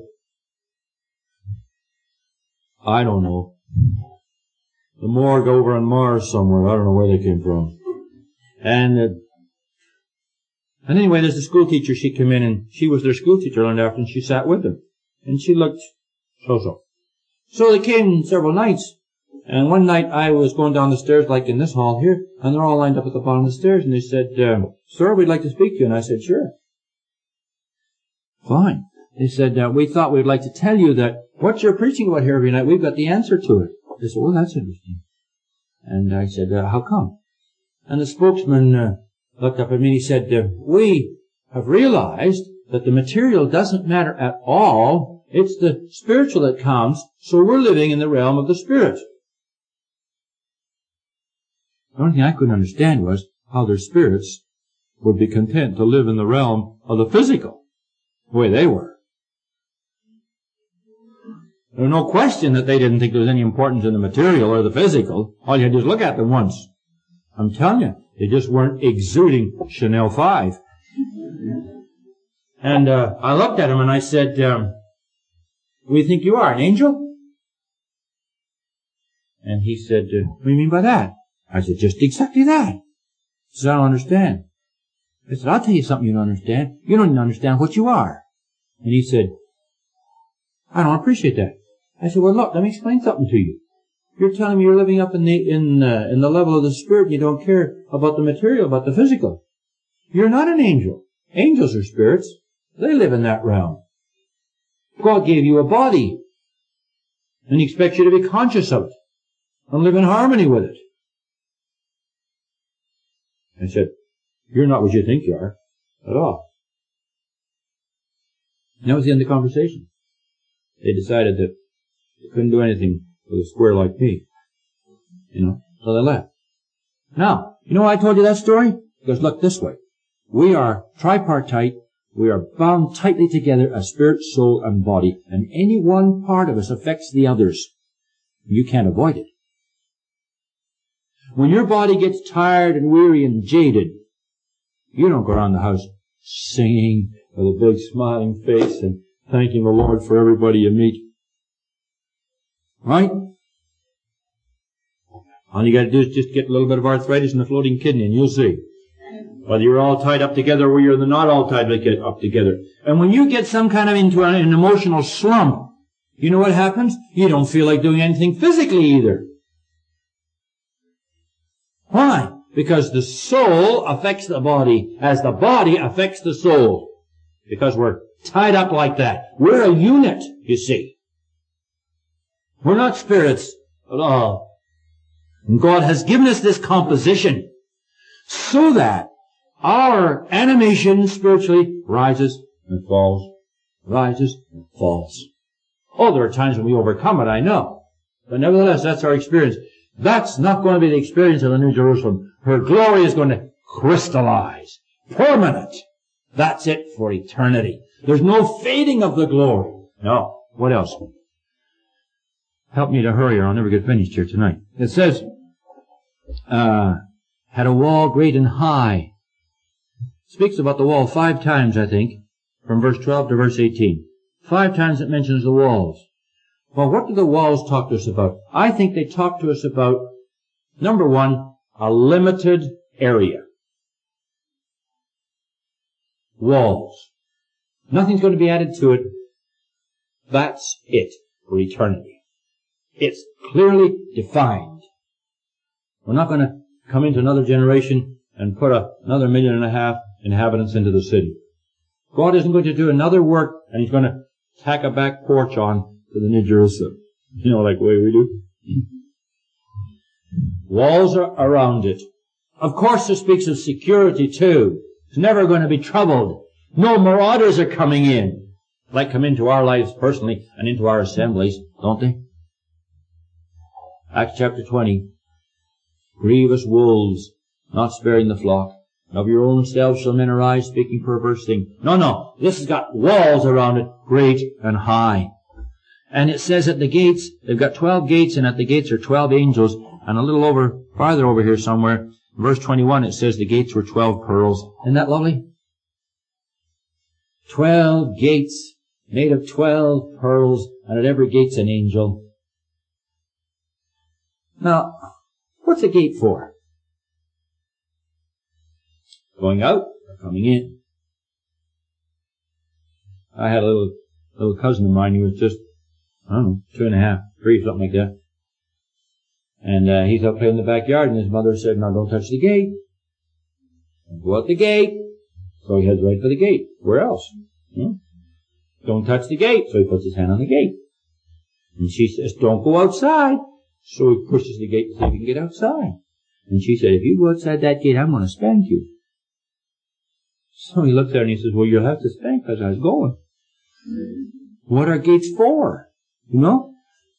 I don't know, the morgue over on Mars somewhere. I don't know where they came from. And, uh, and anyway, there's a school teacher. She came in, and she was their school teacher one afternoon, and she sat with them. And she looked so-so. So they came several nights. And one night I was going down the stairs like in this hall here, and they're all lined up at the bottom of the stairs, and they said, uh, sir, we'd like to speak to you. And I said, sure. Fine. They said, uh, we thought we'd like to tell you that what you're preaching about here every night, we've got the answer to it. They said, well, that's interesting. And I said, uh, how come? And the spokesman uh, looked up at me and he said, uh, we have realized that the material doesn't matter at all. It's the spiritual that counts, so we're living in the realm of the Spirit. The only thing I couldn't understand was how their spirits would be content to live in the realm of the physical, the way they were. There was no question that they didn't think there was any importance in the material or the physical. All you had to do is look at them once. I'm telling you, they just weren't exuding Chanel five. And uh, I looked at him and I said, um, what do you think you are, an angel? And he said, uh, what do you mean by that? I said, just exactly that. He said, I don't understand. I said, I'll tell you something you don't understand. You don't even understand what you are. And he said, I don't appreciate that. I said, well, look, let me explain something to you. You're telling me you're living up in the, in, uh, in the level of the Spirit and you don't care about the material, about the physical. You're not an angel. Angels are spirits. They live in that realm. God gave you a body. And He expects you to be conscious of it and live in harmony with it. I said, you're not what you think you are at all. And that was the end of the conversation. They decided that they couldn't do anything with a square like me. You know, so they left. Now, you know why I told you that story? Because look this way. We are tripartite. We are bound tightly together as spirit, soul, and body. And any one part of us affects the others. You can't avoid it. When your body gets tired and weary and jaded, you don't go around the house singing with a big smiling face and thanking the Lord for everybody you meet. Right? All you got to do is just get a little bit of arthritis in the floating kidney and you'll see. Whether you're all tied up together or you're not all tied up together. And when you get some kind of into an, an emotional slump, you know what happens? You don't feel like doing anything physically either. Why? Because the soul affects the body as the body affects the soul. Because we're tied up like that. We're a unit, you see. We're not spirits at all. And God has given us this composition so that our animation spiritually rises and falls, rises and falls. Oh, there are times when we overcome it, I know. But nevertheless, that's our experience. That's not going to be the experience of the New Jerusalem. Her glory is going to crystallize. Permanent. That's it for eternity. There's no fading of the glory. No. What else? Help me to hurry or I'll never get finished here tonight. It says, uh, had a wall great and high. Speaks about the wall five times, I think, from verse twelve to verse eighteen. Five times it mentions the walls. Well, what do the walls talk to us about? I think they talk to us about, number one, a limited area. Walls. Nothing's going to be added to it. That's it for eternity. It's clearly defined. We're not going to come into another generation and put a, another million and a half inhabitants into the city. God isn't going to do another work and He's going to tack a back porch on to the New Jerusalem. You know, like the way we do. Walls are around it. Of course, it speaks of security too. It's never going to be troubled. No marauders are coming in. Like come into our lives personally and into our assemblies, don't they? Acts chapter twenty. Grievous wolves, not sparing the flock. Of your own selves shall men arise, speaking perverse things. No, no. This has got walls around it, great and high. And it says at the gates, they've got twelve gates, and at the gates are twelve angels. And a little over, farther over here somewhere, verse twenty-one, it says the gates were twelve pearls. Isn't that lovely? Twelve gates made of twelve pearls, and at every gate's an angel. Now, what's a gate for? Going out or coming in? I had a little little cousin of mine who was just, I don't know, two and a half, three, something like that. And uh, he's out playing in the backyard, and his mother said, "Now don't touch the gate. Don't go out the gate." So he heads right for the gate. Where else? Hmm? Don't touch the gate. So he puts his hand on the gate. And she says, "Don't go outside." So he pushes the gate to see if he can get outside. And she said, "If you go outside that gate, I'm going to spank you." So he looks at her and he says, "Well, you'll have to spank because I was going." What are gates for? You know?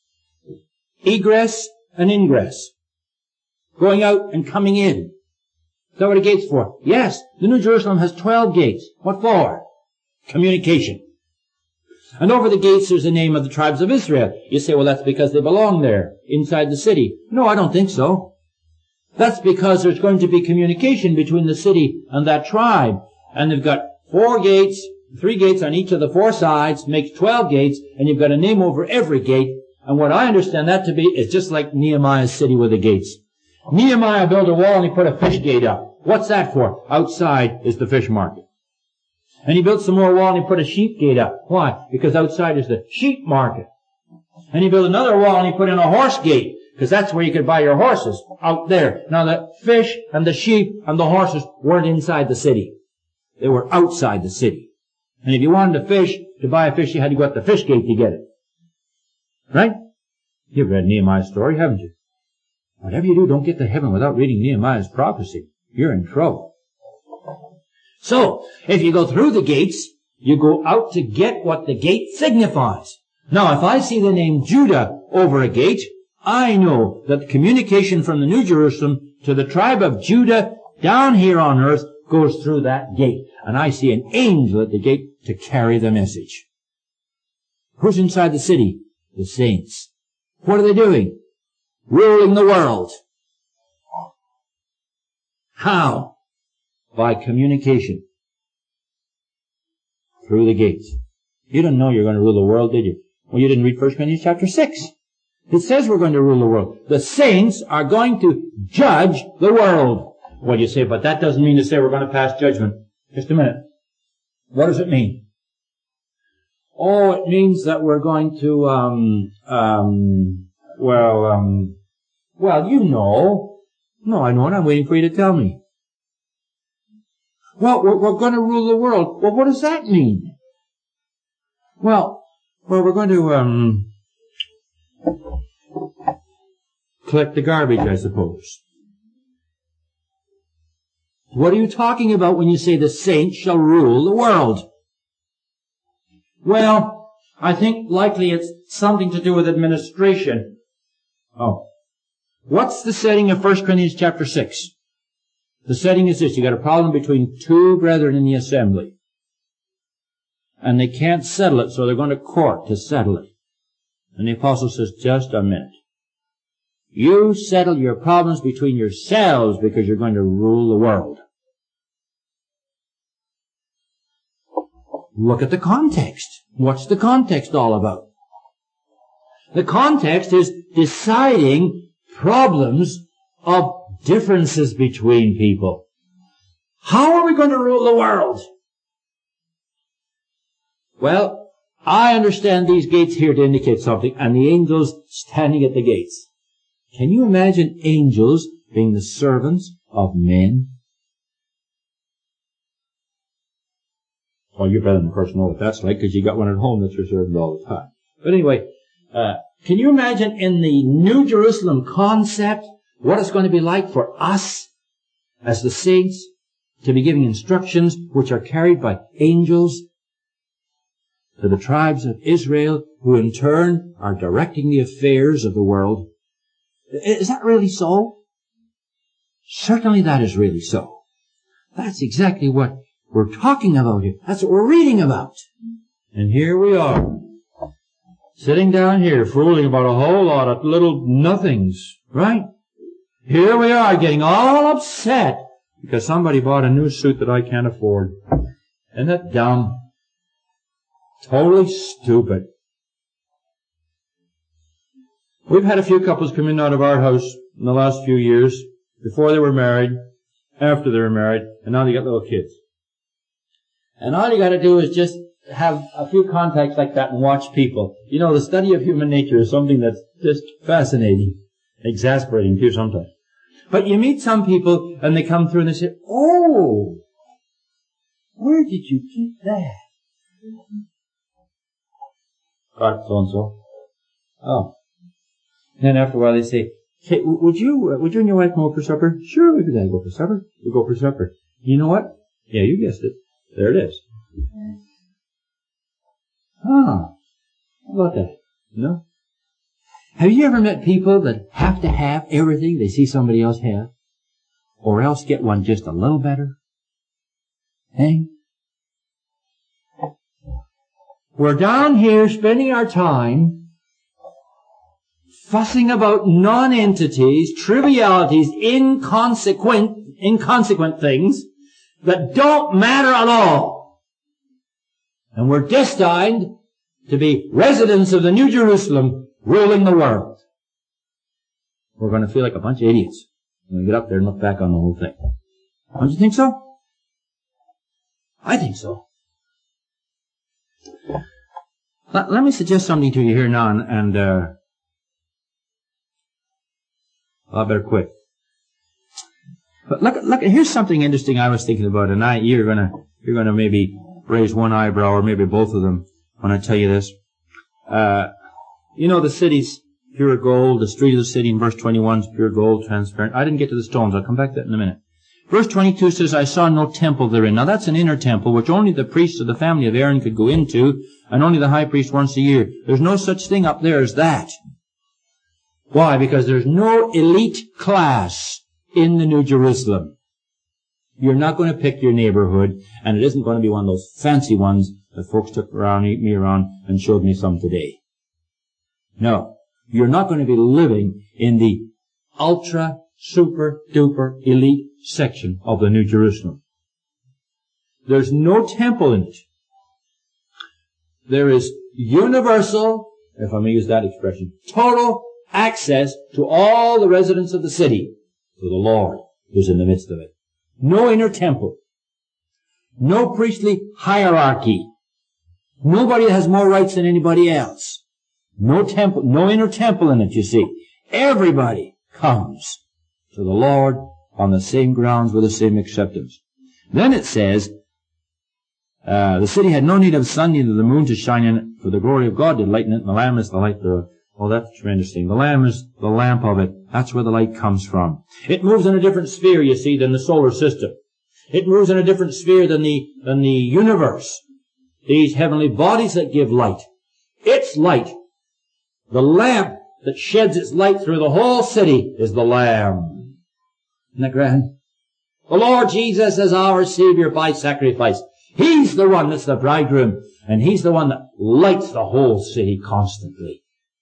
Egress and ingress. Going out and coming in. Is that what a gate's for? Yes. The New Jerusalem has twelve gates. What for? Communication. And over the gates there's the name of the tribes of Israel. You say, well, that's because they belong there, inside the city. No, I don't think so. That's because there's going to be communication between the city and that tribe. And they've got four gates, three gates on each of the four sides, makes twelve gates, and you've got a name over every gate. And what I understand that to be is just like Nehemiah's city with the gates. Nehemiah built a wall and he put a fish gate up. What's that for? Outside is the fish market. And he built some more wall and he put a sheep gate up. Why? Because outside is the sheep market. And he built another wall and he put in a horse gate, because that's where you could buy your horses, out there. Now the fish and the sheep and the horses weren't inside the city. They were outside the city. And if you wanted to fish, to buy a fish, you had to go up the fish gate to get it. Right? You've read Nehemiah's story, haven't you? Whatever you do, don't get to heaven without reading Nehemiah's prophecy. You're in trouble. So, if you go through the gates, you go out to get what the gate signifies. Now, if I see the name Judah over a gate, I know that the communication from the New Jerusalem to the tribe of Judah down here on earth goes through that gate. And I see an angel at the gate to carry the message. Who's inside the city? The saints. What are they doing? Ruling the world. How? By communication. Through the gates. You didn't know you were going to rule the world, did you? Well, you didn't read First Corinthians chapter six. It says we're going to rule the world. The saints are going to judge the world. Well, you say, but that doesn't mean to say we're going to pass judgment. Just a minute. What does it mean? Oh, it means that we're going to, um, um, well, um, well, you know. No, I know it. I'm waiting for you to tell me. Well, we're, we're going to rule the world. Well, what does that mean? Well, well, we're going to, um, collect the garbage, I suppose. What are you talking about when you say the saints shall rule the world? Well, I think likely it's something to do with administration. Oh. What's the setting of First Corinthians chapter six? The setting is this. You got a problem between two brethren in the assembly. And they can't settle it, so they're going to court to settle it. And the apostle says, just a minute. You settle your problems between yourselves because you're going to rule the world. Look at the context. What's the context all about? The context is deciding problems of differences between people. How are we going to rule the world? Well, I understand these gates here to indicate something, and the angels standing at the gates. Can you imagine angels being the servants of men? Well, you better, of course, know what that's like, because you got one at home that's your servant all the time. But anyway, uh, can you imagine in the New Jerusalem concept what it's going to be like for us as the saints to be giving instructions which are carried by angels to the tribes of Israel, who in turn are directing the affairs of the world? Is that really so? Certainly that is really so. That's exactly what we're talking about here. That's what we're reading about. And here we are, sitting down here fooling about a whole lot of little nothings, right? Here we are getting all upset because somebody bought a new suit that I can't afford. Isn't that dumb? Totally stupid. We've had a few couples come in out of our house in the last few years, before they were married, after they were married, and now they got little kids. And all you got to do is just have a few contacts like that and watch people. You know, the study of human nature is something that's just fascinating, exasperating too sometimes. But you meet some people and they come through and they say, "Oh, where did you get that?" Got so and so. Oh. And then after a while they say, "Hey, would you, uh, would you and your wife go for supper?" "Sure, we could go for supper. We'll go for supper." You know what? Yeah, you guessed it. There it is. Ah, how about that? No? Have you ever met people that have to have everything they see somebody else have? Or else get one just a little better? Hey? We're down here spending our time fussing about non-entities, trivialities, inconsequent, inconsequent things that don't matter at all. And we're destined to be residents of the New Jerusalem ruling the world. We're going to feel like a bunch of idiots when we get up there and look back on the whole thing. Don't you think so? I think so. Let, let me suggest something to you here now, and, and uh, I better quit. But look, look, here's something interesting I was thinking about, and I, you're gonna, you're gonna maybe raise one eyebrow, or maybe both of them, when I tell you this. Uh, you know, the city's pure gold, the street of the city in verse twenty-one is pure gold, transparent. I didn't get to the stones. I'll come back to that in a minute. Verse twenty-two says, "I saw no temple therein." Now that's an inner temple, which only the priests of the family of Aaron could go into, and only the high priest once a year. There's no such thing up there as that. Why? Because there's no elite class in the New Jerusalem. You're not going to pick your neighborhood, and it isn't going to be one of those fancy ones that folks took around, me around, and showed me some today. No. You're not going to be living in the ultra, super, duper, elite section of the New Jerusalem. There's no temple in it. There is universal, if I may use that expression, total access to all the residents of the city, to the Lord who's in the midst of it. No inner temple. No priestly hierarchy. Nobody that has more rights than anybody else. No temple, no inner temple in it, you see. Everybody comes to the Lord on the same grounds with the same acceptance. Then it says, uh, the city had no need of sun, neither the moon to shine in it, for the glory of God did lighten it, and the Lamb is the light thereof. Oh, that's a tremendous thing. The Lamb is the lamp of it. That's where the light comes from. It moves in a different sphere, you see, than the solar system. It moves in a different sphere than the, than the universe. These heavenly bodies that give light. Its light, the lamp that sheds its light through the whole city, is the Lamb. Isn't that grand? The Lord Jesus is our Savior by sacrifice. He's the one that's the bridegroom, and He's the one that lights the whole city constantly.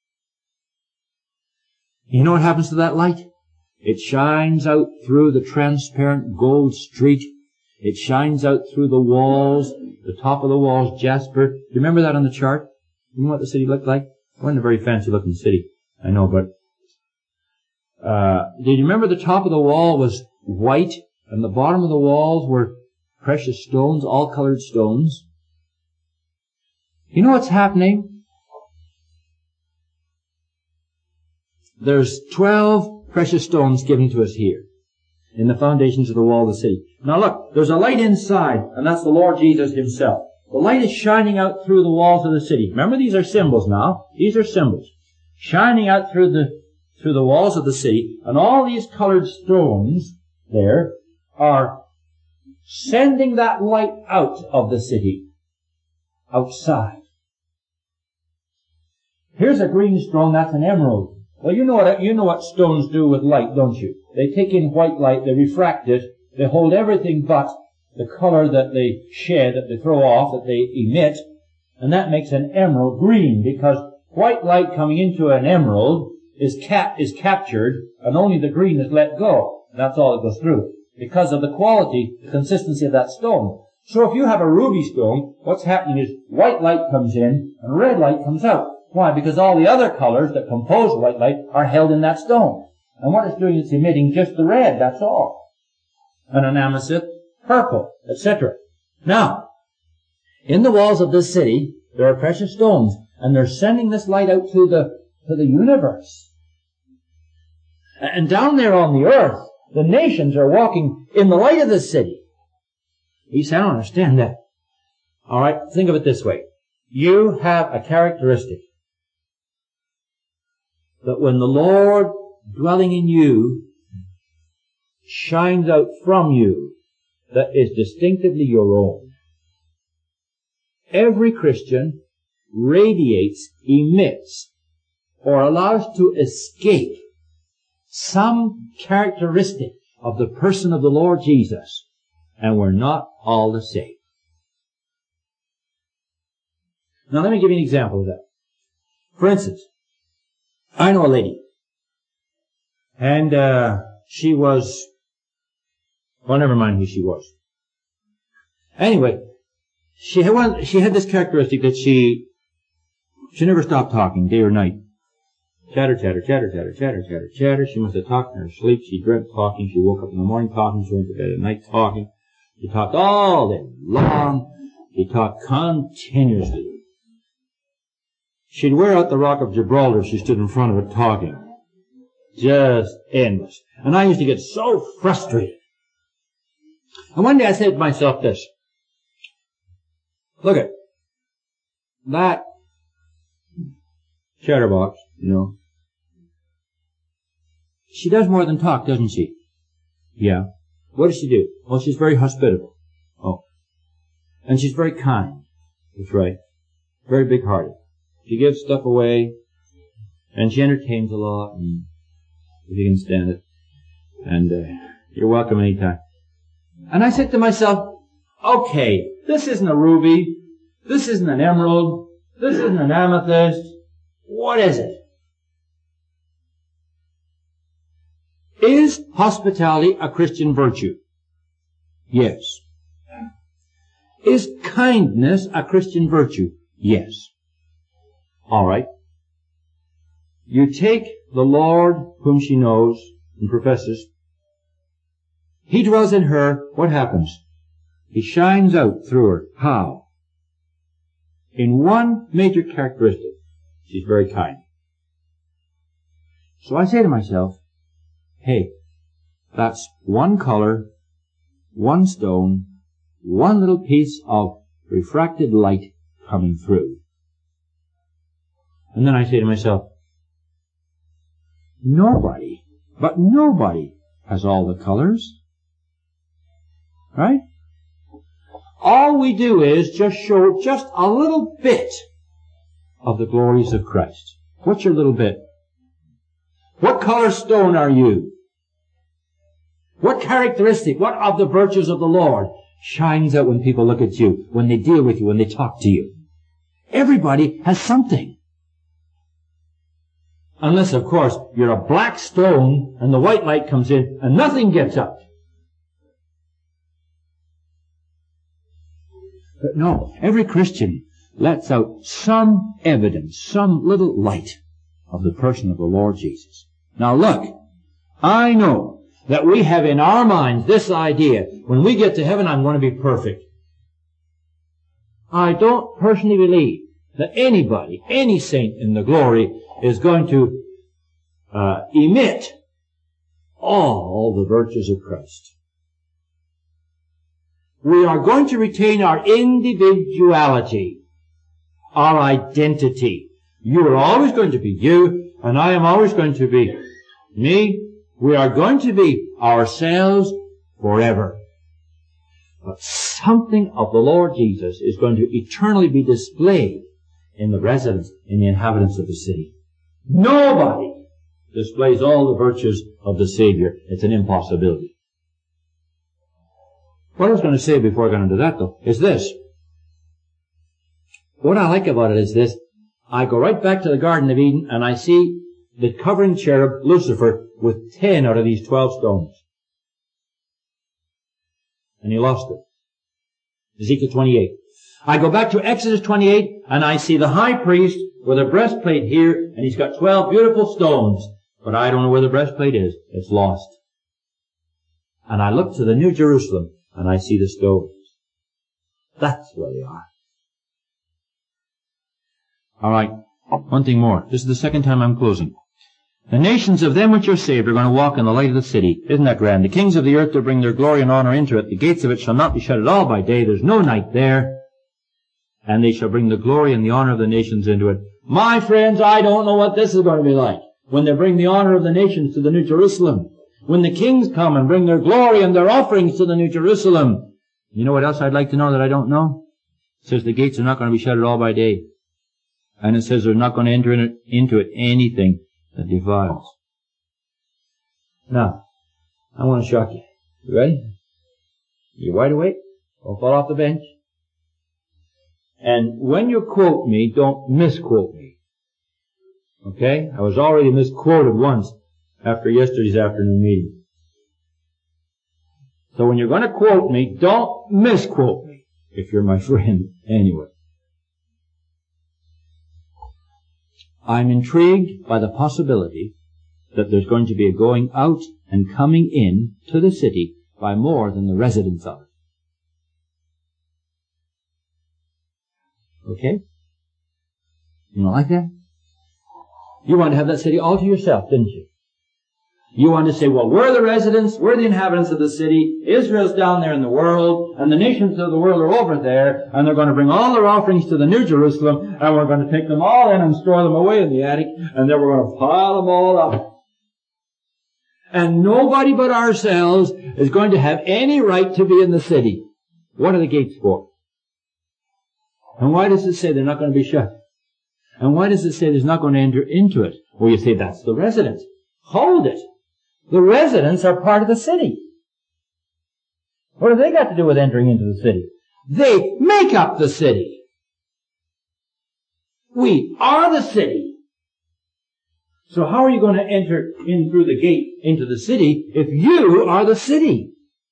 You know what happens to that light? It shines out through the transparent gold street. It shines out through the walls, the top of the walls, jasper. Do you remember that on the chart? You know what the city looked like? It wasn't a very fancy looking city, I know, but uh, did you remember the top of the wall was white, and the bottom of the walls were precious stones, all colored stones? You know what's happening? There's twelve precious stones given to us here in the foundations of the wall of the city. Now look, there's a light inside, and that's the Lord Jesus Himself. The light is shining out through the walls of the city. Remember, these are symbols now. These are symbols. Shining out through the, through the walls of the city, and all these colored stones there are sending that light out of the city, outside. Here's a green stone, that's an emerald. Well, you know what, you know what stones do with light, don't you? They take in white light, they refract it, they hold everything but the color that they shed, that they throw off, that they emit, and that makes an emerald green, because white light coming into an emerald is cap, is captured, and only the green is let go. That's all that goes through, because of the quality, the consistency of that stone. So if you have a ruby stone, what's happening is white light comes in, and red light comes out. Why? Because all the other colors that compose white light are held in that stone. And what it's doing is emitting just the red, that's all. And an amethyst, purple, et cetera. Now, in the walls of this city, there are precious stones, and they're sending this light out to the, to the universe. And down there on the earth, the nations are walking in the light of the city. You say, I don't understand that. All right, think of it this way. You have a characteristic that when the Lord dwelling in you shines out from you, that is distinctively your own. Every Christian radiates, emits, or allows to escape some characteristic of the person of the Lord Jesus, and we're not all the same. Now let me give you an example of that. For instance, I know a lady, and uh she was, well, never mind who she was. Anyway, she had one, she had this characteristic that she she never stopped talking, day or night. Chatter, chatter, chatter, chatter, chatter, chatter, chatter. She must have talked in her sleep. She dreamt talking. She woke up in the morning talking. She went to bed at night talking. She talked all day long. She talked continuously. She'd wear out the Rock of Gibraltar if she stood in front of it talking. Just endless. And I used to get so frustrated. And one day I said to myself this. Look at that chatterbox, you know. She does more than talk, doesn't she? Yeah. What does she do? Well, she's very hospitable. Oh. And she's very kind. That's right. Very big-hearted. She gives stuff away, and she entertains a lot, and if you can stand it. And uh, you're welcome anytime. And I said to myself, okay, this isn't a ruby, this isn't an emerald, this isn't an amethyst. What is it? Is hospitality a Christian virtue? Yes. Is kindness a Christian virtue? Yes. All right. You take the Lord whom she knows and professes. He dwells in her. What happens? He shines out through her. How? In one major characteristic. She's very kind. So I say to myself, hey, that's one color, one stone, one little piece of refracted light coming through. And then I say to myself, nobody, but nobody has all the colors. Right? All we do is just show just a little bit of the glories of Christ. What's your little bit? What color stone are you? What characteristic, what of the virtues of the Lord shines out when people look at you, when they deal with you, when they talk to you? Everybody has something. Unless, of course, you're a black stone and the white light comes in and nothing gets out. But no, every Christian lets out some evidence, some little light of the person of the Lord Jesus. Now look, I know that we have in our minds this idea, when we get to heaven, I'm going to be perfect. I don't personally believe that anybody, any saint in the glory, is going to uh, emit all the virtues of Christ. We are going to retain our individuality, our identity. You are always going to be you, and I am always going to be me. We are going to be ourselves forever. But something of the Lord Jesus is going to eternally be displayed in the residents, in the inhabitants of the city. Nobody displays all the virtues of the Savior. It's an impossibility. What I was going to say before I got into that, though, is this. What I like about it is this. I go right back to the Garden of Eden, and I see the covering cherub, Lucifer, with ten out of these twelve stones. And he lost it. Ezekiel twenty-eight. I go back to Exodus twenty-eight, and I see the high priest with a breastplate here, and he's got twelve beautiful stones. But I don't know where the breastplate is. It's lost. And I look to the New Jerusalem, and I see the stones. That's where they are. All right. One thing more. This is the second time I'm closing. The nations of them which are saved are going to walk in the light of the city. Isn't that grand? The kings of the earth will bring their glory and honor into it. The gates of it shall not be shut at all by day. There's no night there. And they shall bring the glory and the honor of the nations into it. My friends, I don't know what this is going to be like when they bring the honor of the nations to the New Jerusalem. When the kings come and bring their glory and their offerings to the New Jerusalem. You know what else I'd like to know that I don't know? It says the gates are not going to be shut at all by day. And it says they're not going to enter in it, into it anything that defiles. Now, I want to shock you. You ready? You wide awake? Don't fall off the bench. And when you quote me, don't misquote me. Okay? I was already misquoted once after yesterday's afternoon meeting. So when you're going to quote me, don't misquote me, if you're my friend anyway. I'm intrigued by the possibility that there's going to be a going out and coming in to the city by more than the residents of it. Okay? You don't like that? You wanted to have that city all to yourself, didn't you? You wanted to say, well, we're the residents, we're the inhabitants of the city, Israel's down there in the world, and the nations of the world are over there, and they're going to bring all their offerings to the New Jerusalem, and we're going to take them all in and store them away in the attic, and then we're going to pile them all up. And nobody but ourselves is going to have any right to be in the city. What are the gates for? And why does it say they're not going to be shut? And why does it say there's not going to enter into it? Well, you say that's the residents. Hold it. The residents are part of the city. What have they got to do with entering into the city? They make up the city. We are the city. So how are you going to enter in through the gate into the city if you are the city?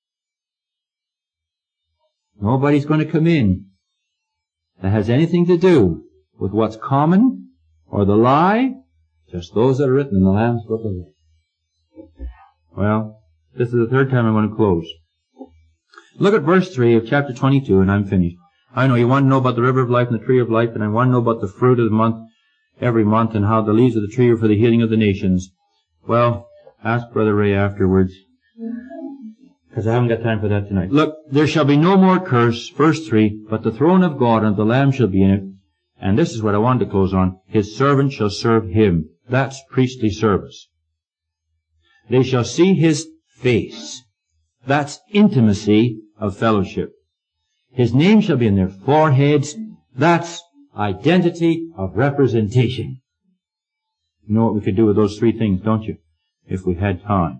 Nobody's going to come in that has anything to do with what's common or the lie, just those that are written in the Lamb's Book of Life. Well, this is the third time I'm going to close. Look at verse three of chapter twenty-two, and I'm finished. I know you want to know about the river of life and the tree of life, and I want to know about the fruit of the month, every month, and how the leaves of the tree are for the healing of the nations. Well, ask Brother Ray afterwards, because I haven't got time for that tonight. Look, there shall be no more curse, verse three, but the throne of God and the Lamb shall be in it. And this is what I wanted to close on. His servant shall serve him. That's priestly service. They shall see his face. That's intimacy of fellowship. His name shall be in their foreheads. That's identity of representation. You know what we could do with those three things, don't you? If we had time.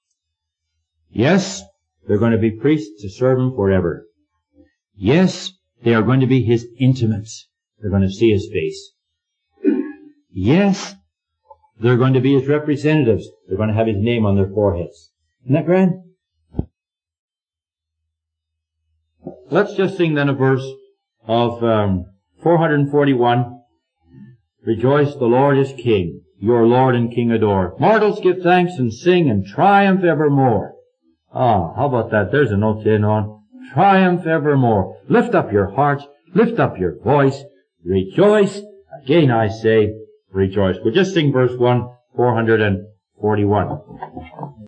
Yes, they're going to be priests to serve him forever. Yes, they are going to be his intimates. They're going to see his face. Yes, they're going to be his representatives. They're going to have his name on their foreheads. Isn't that grand? Let's just sing then a verse of um, four hundred forty-one. Rejoice, the Lord is King. Your Lord and King adore. Mortals give thanks and sing and triumph evermore. Ah, how about that? There's a note to end on. Triumph evermore. Lift up your hearts. Lift up your voice. Rejoice. Again I say, rejoice. We'll just sing verse one, four hundred forty-one.